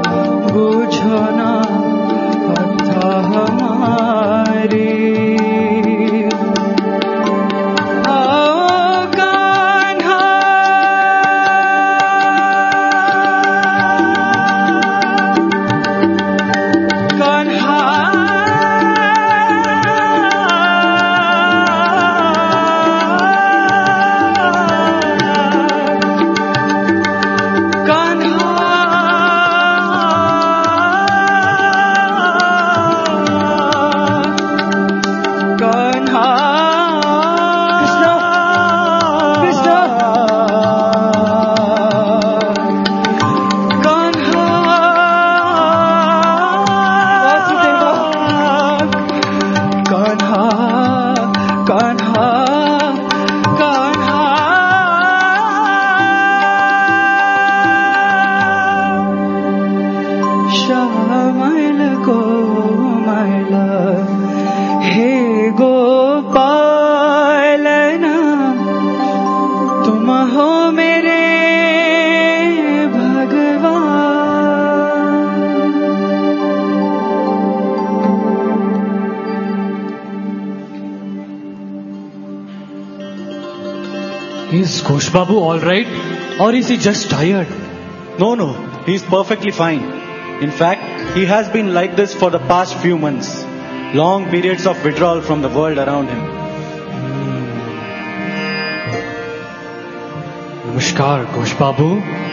बुझो ना अथा हमारी Is Ghosh Babu alright? Or is he just tired? No, no, he's perfectly fine. In fact, he has been like this for the past few months. Long periods of withdrawal from the world around him. Namaskar, Ghosh Babu.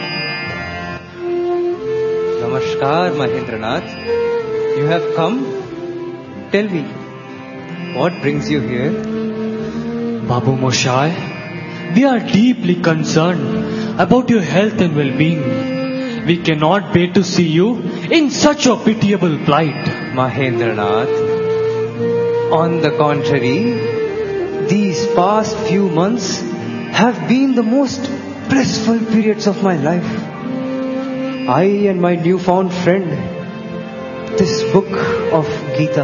Namaskar, Mahendranath. You have come? Tell me, what brings you here? Babu Moshai, we are deeply concerned about your health and well-being. We cannot bear to see you in such a pitiable plight. Mahendranath, on the contrary, these past few months have been the most blissful periods of my life. I and my newfound friend, this book of Gita.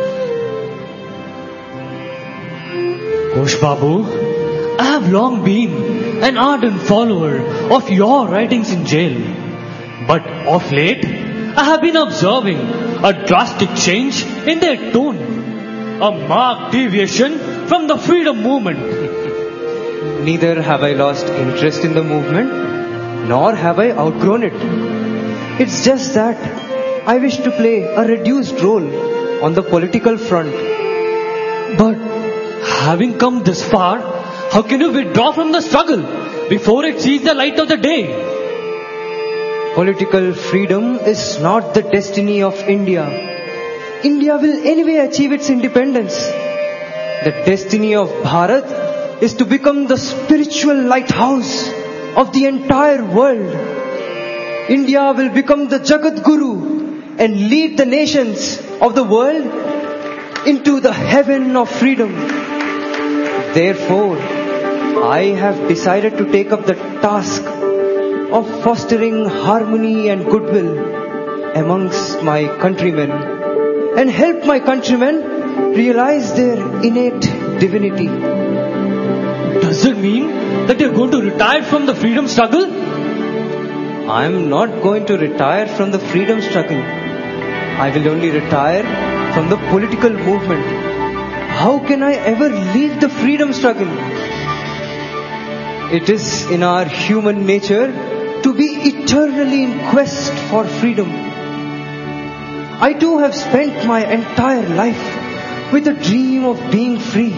Ghosh Babu, I have long been an ardent follower of your writings in jail. But of late, I have been observing a drastic change in their tone. A marked deviation from the freedom movement. Neither have I lost interest in the movement, nor have I outgrown it. It's just that I wish to play a reduced role on the political front. But having come this far, how can you withdraw from the struggle before it sees the light of the day? Political freedom is not the destiny of India. India will anyway achieve its independence. The destiny of Bharat is to become the spiritual lighthouse of the entire world. India will become the Jagat Guru and lead the nations of the world into the heaven of freedom. Therefore, I have decided to take up the task of fostering harmony and goodwill amongst my countrymen and help my countrymen realize their innate divinity. Does it mean that you're going to retire from the freedom struggle? I'm not going to retire from the freedom struggle. I will only retire from the political movement. How can I ever leave the freedom struggle? It is in our human nature to be eternally in quest for freedom. I too have spent my entire life with a dream of being free.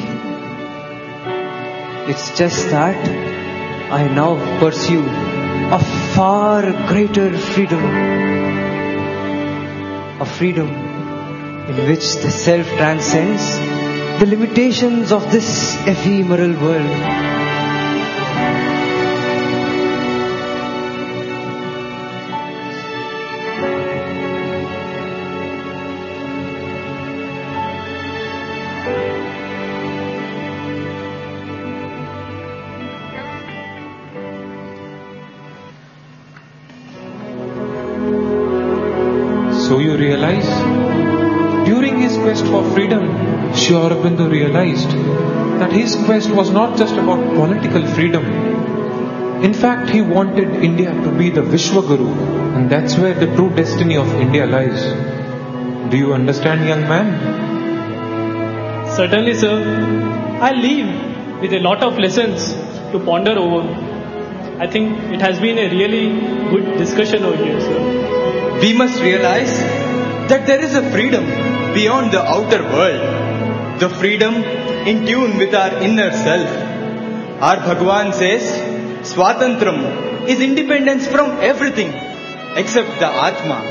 It's just that I now pursue a far greater freedom. A freedom in which the self transcends the limitations of this ephemeral world. So you realize, during his quest for freedom, Sri Aurobindo realized that his quest was not just about political freedom. In fact, he wanted India to be the Vishwa Guru, and that's where the true destiny of India lies. Do you understand, young man? Certainly, sir. I leave with a lot of lessons to ponder over. I think it has been a really good discussion over here, sir. We must realize that there is a freedom beyond the outer world. The freedom in tune with our inner self. Our Bhagwan says, Swatantram is independence from everything except the Atma.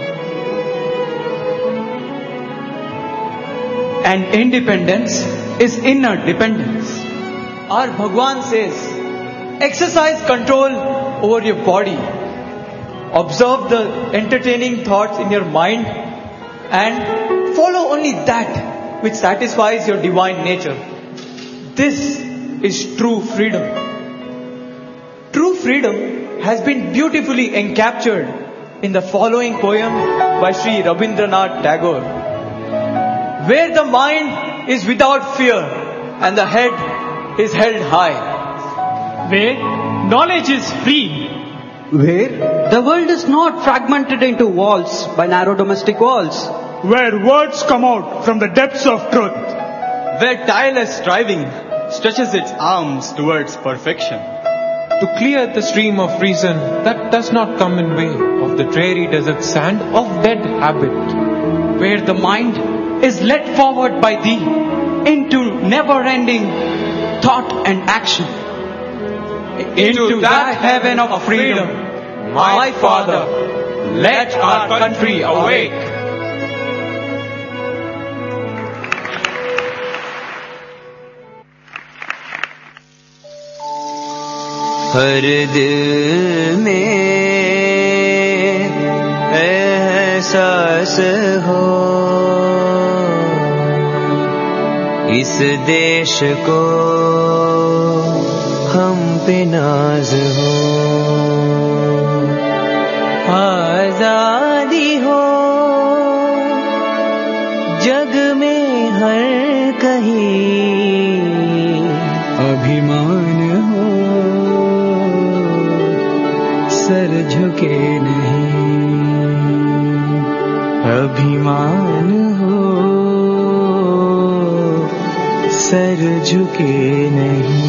And independence is inner dependence. Our Bhagwan says, exercise control over your body. Observe the entertaining thoughts in your mind and follow only that which satisfies your divine nature. This is true freedom. True freedom has been beautifully encaptured in the following poem by Sri Rabindranath Tagore, where the mind is without fear and the head is held high, where knowledge is free, where the world is not fragmented into walls by narrow domestic walls, where words come out from the depths of truth, where tireless striving stretches its arms towards perfection, to clear the stream of reason that does not come in way of the dreary desert sand of dead habit, where the mind is led forward by thee into never-ending thought and action, into that heaven of freedom, my Father, let our country awake. हर दिल में एहसास हो इस देश को हम पे नाज हो, आजादी हो जग में हर कहीं, अभिमान हो सर झुके नहीं, अभिमान हो सर झुके नहीं।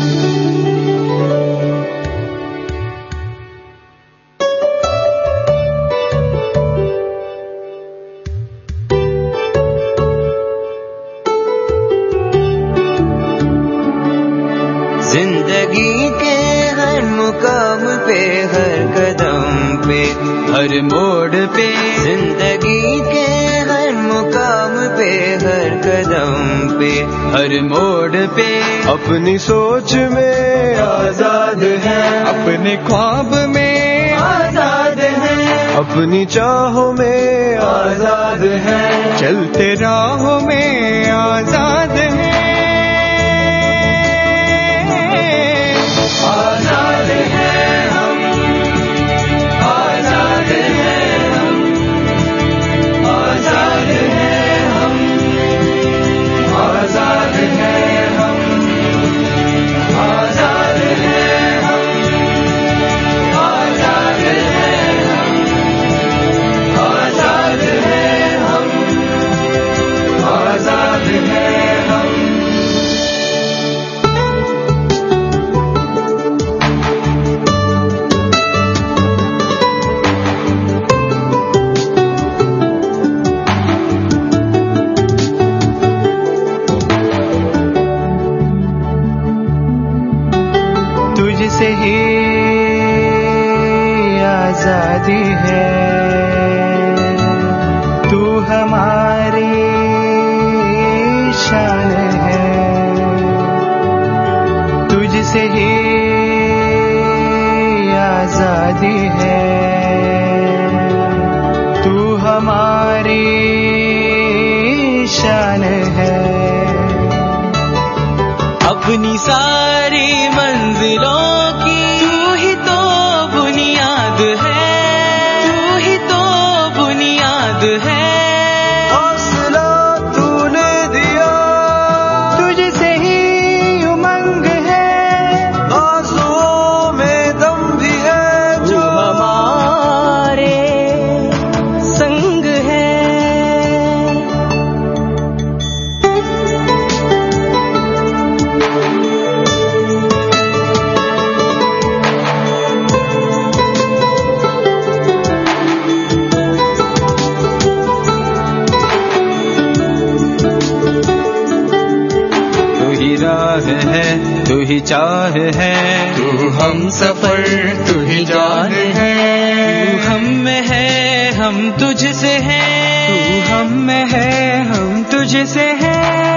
जिंदगी के हर मुकाम पे, हर कदम पे, हर मोड़ पे, जिंदगी के हर मुकाम पे, हर कदम पे, हर मोड़ पे अपनी सोच में आजाद है, अपने ख्वाब में आजाद है, अपनी चाहों में आजाद है, चलते राहों में आजाद है, आजाद है हम, आजाद है हम, आजाद है हम, आजाद है हम, आजाद है हम, आजाद है हम, आजाद है हम, आजाद है हम। तुझसे ही आजादी है, तू हमारी शान है, तुझसे ही आजादी है, तू हमारी शान है, अपनी सारी मंजिलों की तू ही तो बुनियाद है, तू ही तो बुनियाद है, हौसला तूने दिया, तुझसे ही उमंग है, आंसुओं में दम भी है, जो हमारे संग है। है तू ही चाह है, तू हम सफर तू ही जान है, तू हम में है हम तुझसे है, तू हम में है हम तुझसे है,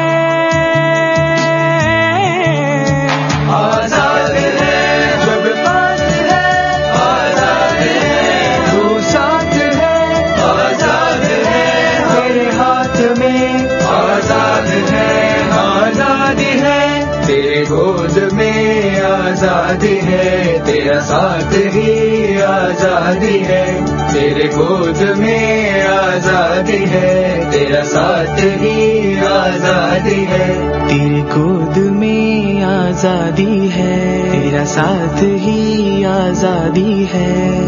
आजाद है जब पास है, आजाद है तू साथ है, आजाद है तेरे हाथ में, आजाद है आजादी है तेरे गोद में, आजादी है तेरा साथ ही आजादी है, तेरे गोद में आजादी है तेरा साथ ही आजादी है, तेरे गोद में आजादी है तेरा साथ ही आजादी है,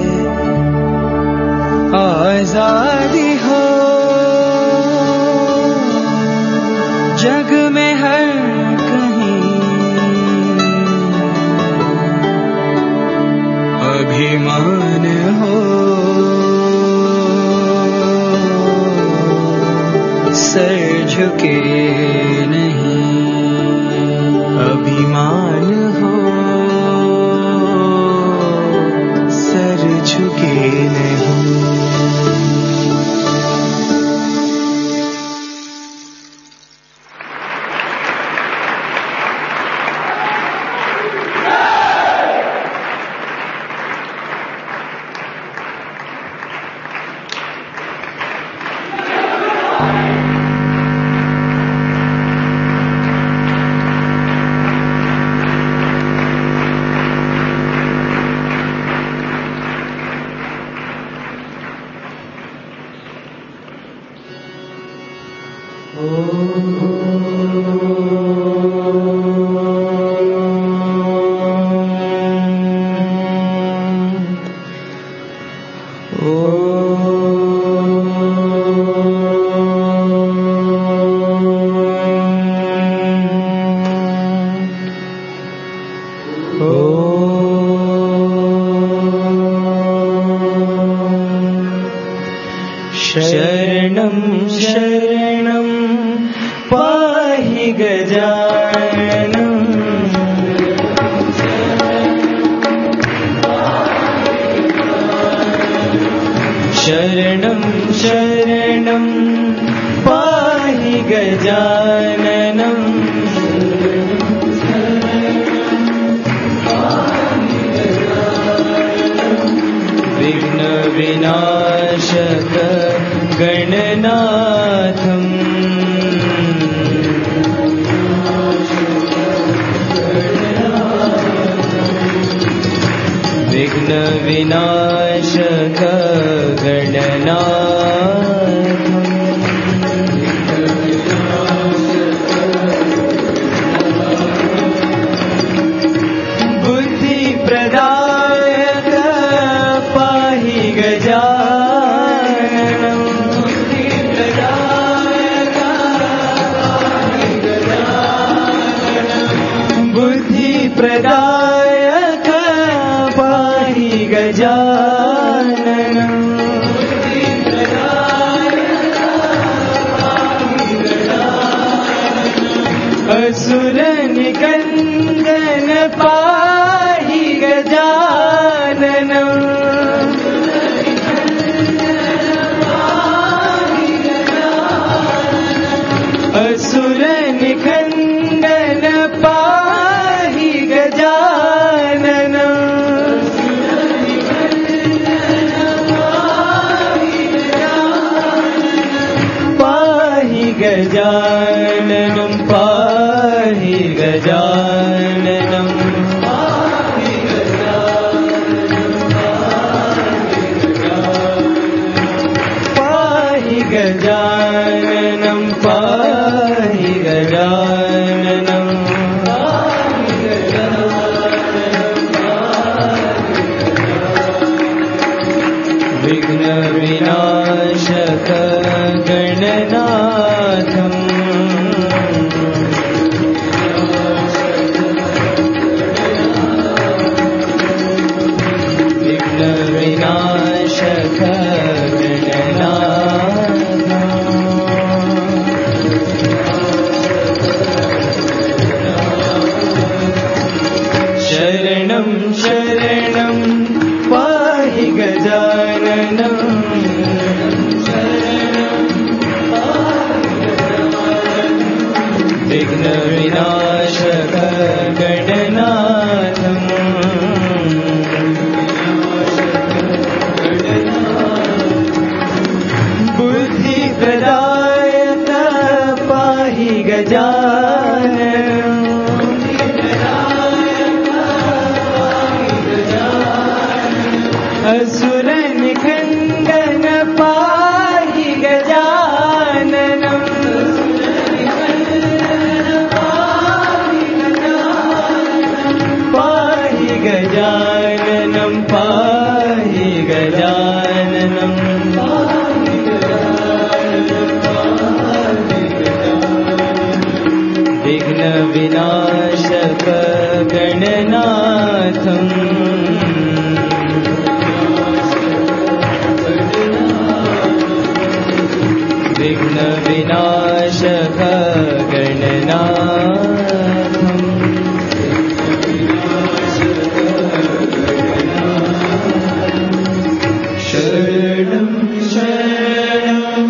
आजादी हो जग में हर कहीं, सर झुके नहीं, अभिमान हो सर झुके नहीं। शरणं शरणं पाहि गजाननं, शरणं शरणं पाहि गजाननं, विघ्न विनाशक गणनाथम्, विघ्न विनाशक गणनाथम्, बुद्धि प्रदायक पाहि गजाननं, बुद्धि प्रदायक पाहि गजाननं, असुर निकंदन पाहि गजाननं, असुर निकंदन पाहि गजाननं, पाहि गजाननं, पाहि गजाननं, पाहि गजाननं, पाहि गजाननं, विघ्न विनाशक गणनाथम्, विघ्न विनाशक गणनाथम्, शरणं शरणं पाहि गजाननं, विघ्न विनाशक गणनाथम्, बुद्धि प्रदायक पाहि गजाननं, असुर निकंदन पाहि गजाननं, पाहि गजाननं, पाहि गजाननं, विघ्न विनाशक गणनाथम्, विघ्न विघ्न विनाशक गणनाथम् शरणं शरणं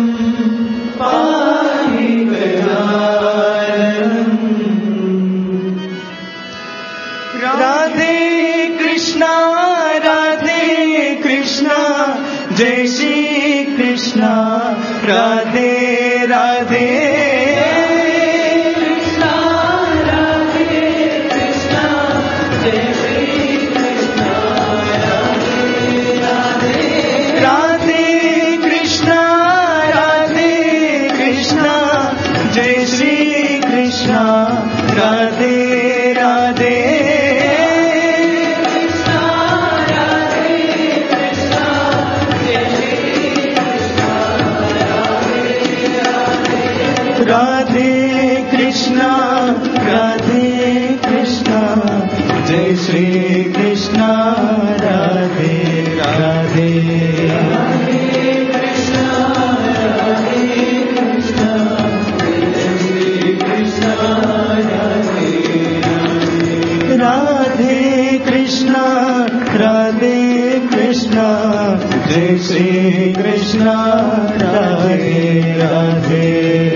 पाहि गजाननम् राधे कृष्णा राधे कृष्णा जय श्री कृष्णा राधे राधे कृष्णा राधे कृष्णा जय श्री कृष्णा राधे राधे राधे कृष्णा राधे कृष्णा जय श्री कृष्णा राधे राधे राधे कृष्णा राधे कृष्णा जय श्री कृष्णा राधे राधे कृष्णा राधे कृष्णा जय श्री कृष्णा राधे राधे कृष्णा राधे कृष्णा जय श्री कृष्णा राधे राधे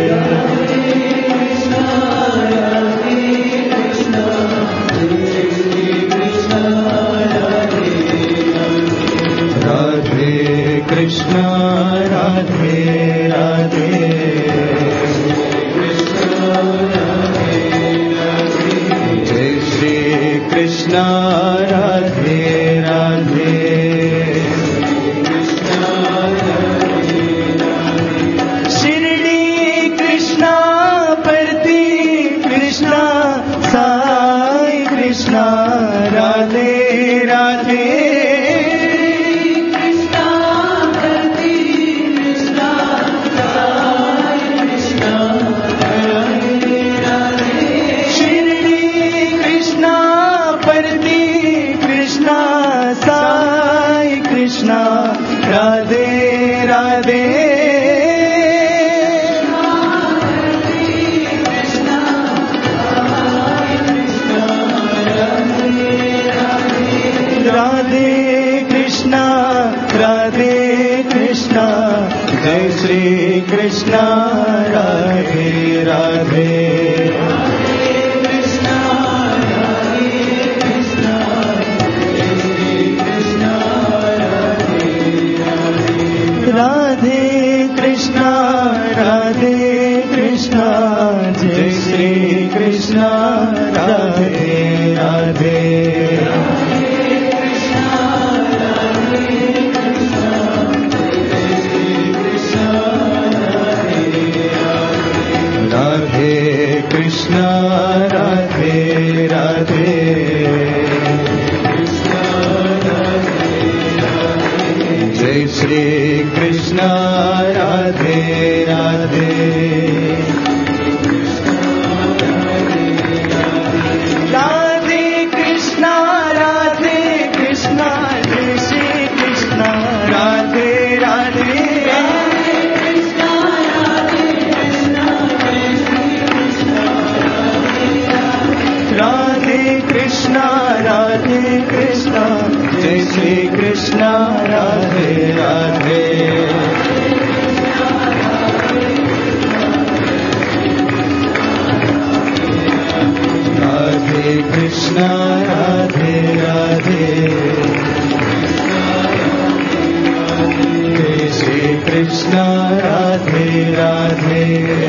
कृष्णा राधे राधे कृष्णा राधे राधे जय श्री कृष्णा राधे राधे कृष्णा राधे राधे शिरडी कृष्णा परती कृष्णा साई कृष्णा राधे राधे राधे राधे राधे कृष्णा राधे कृष्णा जय श्री कृष्णा राधे राधे राधे कृष्णा राधे कृष्णा जय श्री कृष्णा राधे राधे राधे कृष्णा राधे राधे जय श्री कृष्णा राधे राधे राधे कृष्णा राधे कृष्णा जय श्री कृष्णा राधे राधे राधे कृष्णा राधे कृष्णा जय श्री कृष्णा राधे राधे राधे कृष्णा राधे राधे जय श्री कृष्णा राधे राधे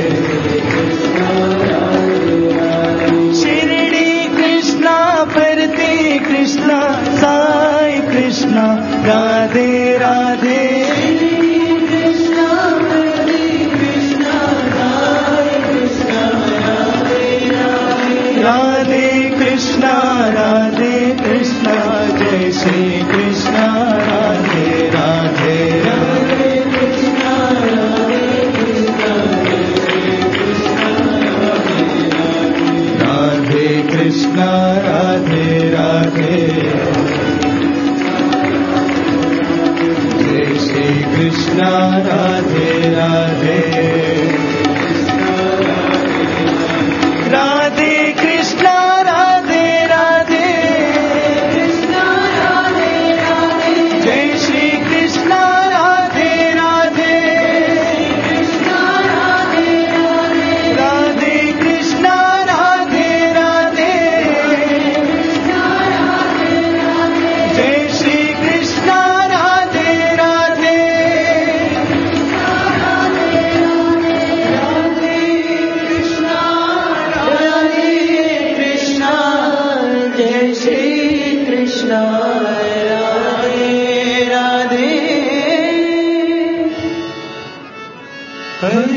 शिरडी कृष्णा परती कृष्णा साई कृष्णा राधे राधे राधे कृष्णा राधे कृष्णा जय श्री कृष्णा राधे राधे राधे कृष्णा राधे कृष्णा राधे कृष्णा राधे राधे जय श्री कृष्णा राधे राधे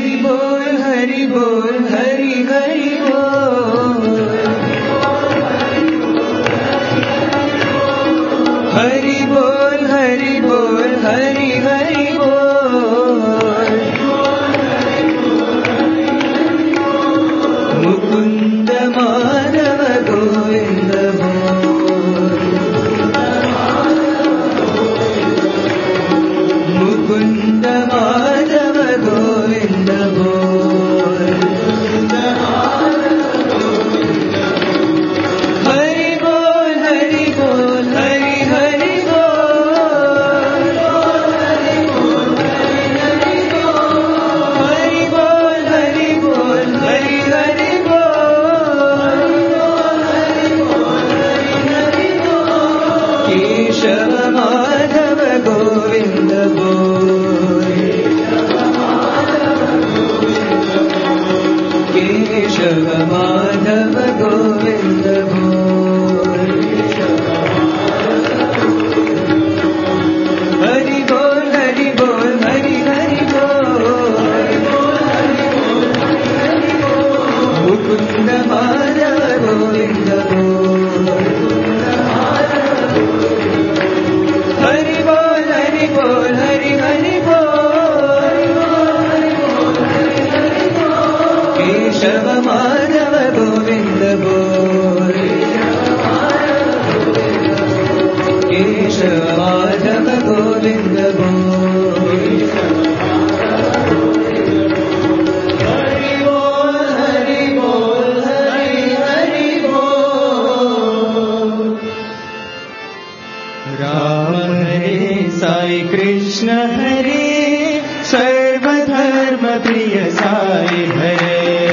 हरि बोल हरि बोल हरि हरि बोल हरि बोल हरि बोल हरि हरि बोल मुकुंद माधव गोविंद बोल मुकुंद माधव गोविंद बोल हरि बोल हरि बोल हरि हरि बोल हरि बोल हरि बोल हरि बोल हरि हरि बोल केशव माधव गोविंद बोल केशव माधव गोविंद बोल हरि बोल हरि बोल हरि हरि बोल मुकुंद माधव गोविंद बोल हरि बोल हरि बोल हरि हरि बोल केशव माधव गोविंद बोल केशव माधव गोविंद बोल हरि बोल हरि बोल हरि हरि बोल राम हरे साई कृष्ण हरे सर्वधर्म प्रिय साई हरे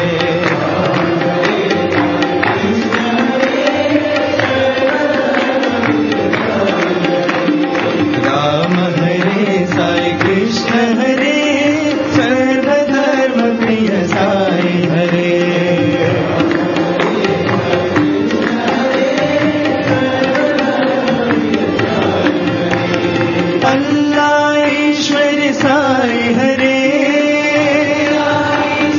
राम हरे साई कृष्ण हरे सर्वधर्म प्रिय साई हरे अल्लाह ईश्वर साई हरे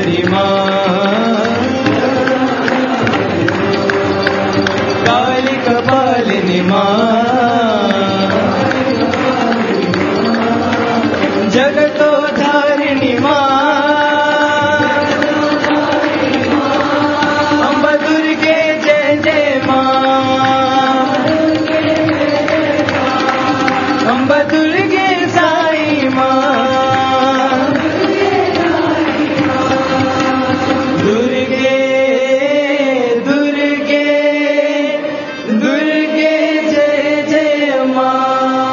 गरिमा काली कपालिनी माँ जगतो धारिणी माँ अम्बा दुर्गे जय जय माँ अम्बा दुर्गे साई माँ दुर्गे दुर्गे दुर्गे जय जय माँ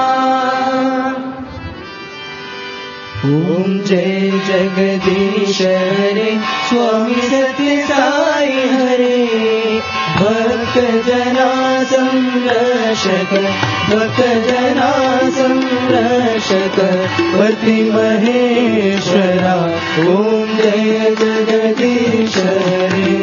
ओम जय जगदीश हरे स्वामी सत्य साई हरे भक्त जना संरक्षक भक्त जना संरक्षक पति महेश्वरा ओम जय जगदीश हरे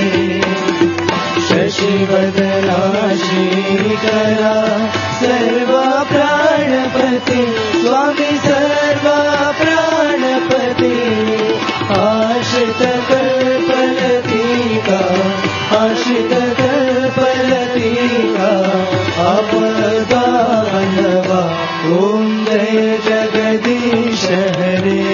शशिवदना श्रीकरा सर्वा प्राणपति स्वामी सर्वा प्राणपति आश्रित कल्पलतिका आश्रित कल्पलतिका अपदानवा ओम जय जगदीश हरे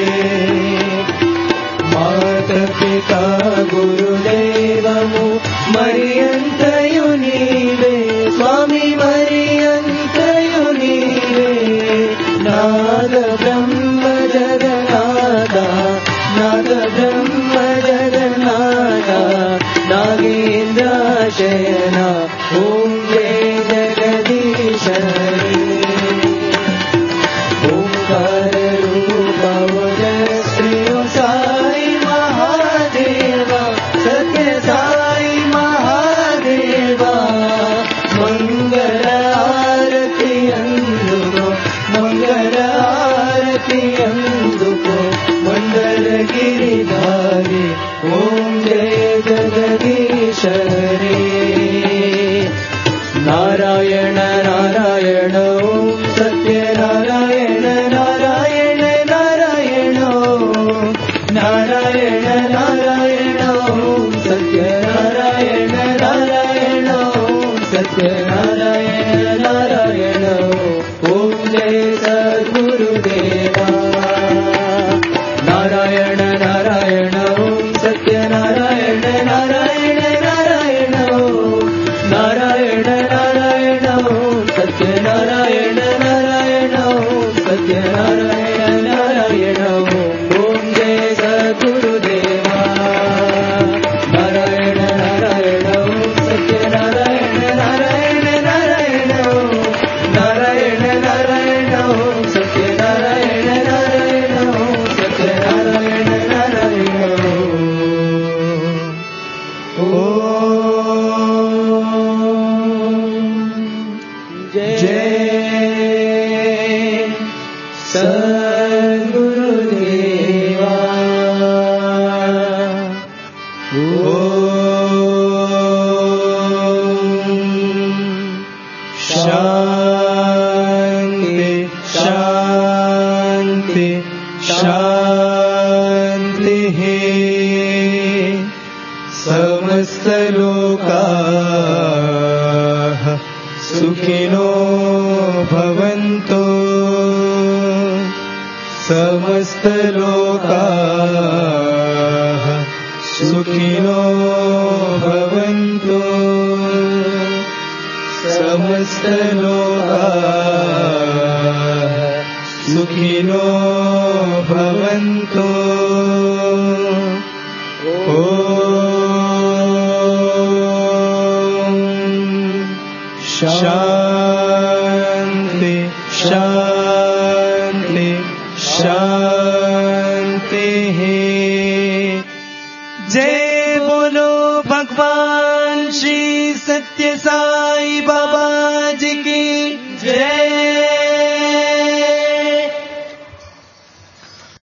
मात पिता गुरुदेवमु मरियन्तयु नीवे स्वामी मरियन्तयु नीवे नाद ब्रह्म जगन्नाथा नाद ब्रह्म जगन्नाथा नागेन्द्राशयना ओम जय जगदीश हरे ओंकार रूप श्री साई महादेवा सत्य साई महादेवा मंगल आरती अंदुको मंगल आरती अंदुको मंडल गिरिधारी ओम जय जगदीश हरे नारायण नारायण ओम सत्य नारायण नारायण नारायण ओम नारायण नारायण ओम सत्य नारायण नारायण ओम सत्य नारायण नारायण ओम जय सद्गुरुदेवा नारायण नारायण ओम सत्य नारायण नारायण नारायण ओम नारायण नारायण ओम सत्य नारायण नारायण ओम सत्य नारायण नारायण ओम जय सद्गुरुदेवा नारायण नारायण ओम सत्य नारायण नारायण नारायण ओम नारायण नारायण ओम सत्य नारायण नारायण ओम सत्य नारायण नारायण जय सद्गुरुदेवा शांति शांति शांति समस्त लोकाः सुखिनो भवन्तु समस्त लोकाः सुखिनो भवन्तु समस्त लोकाः सुखिनो भवन्तु शांति शांति शांति जय बोलो भगवान श्री सत्य साई बाबा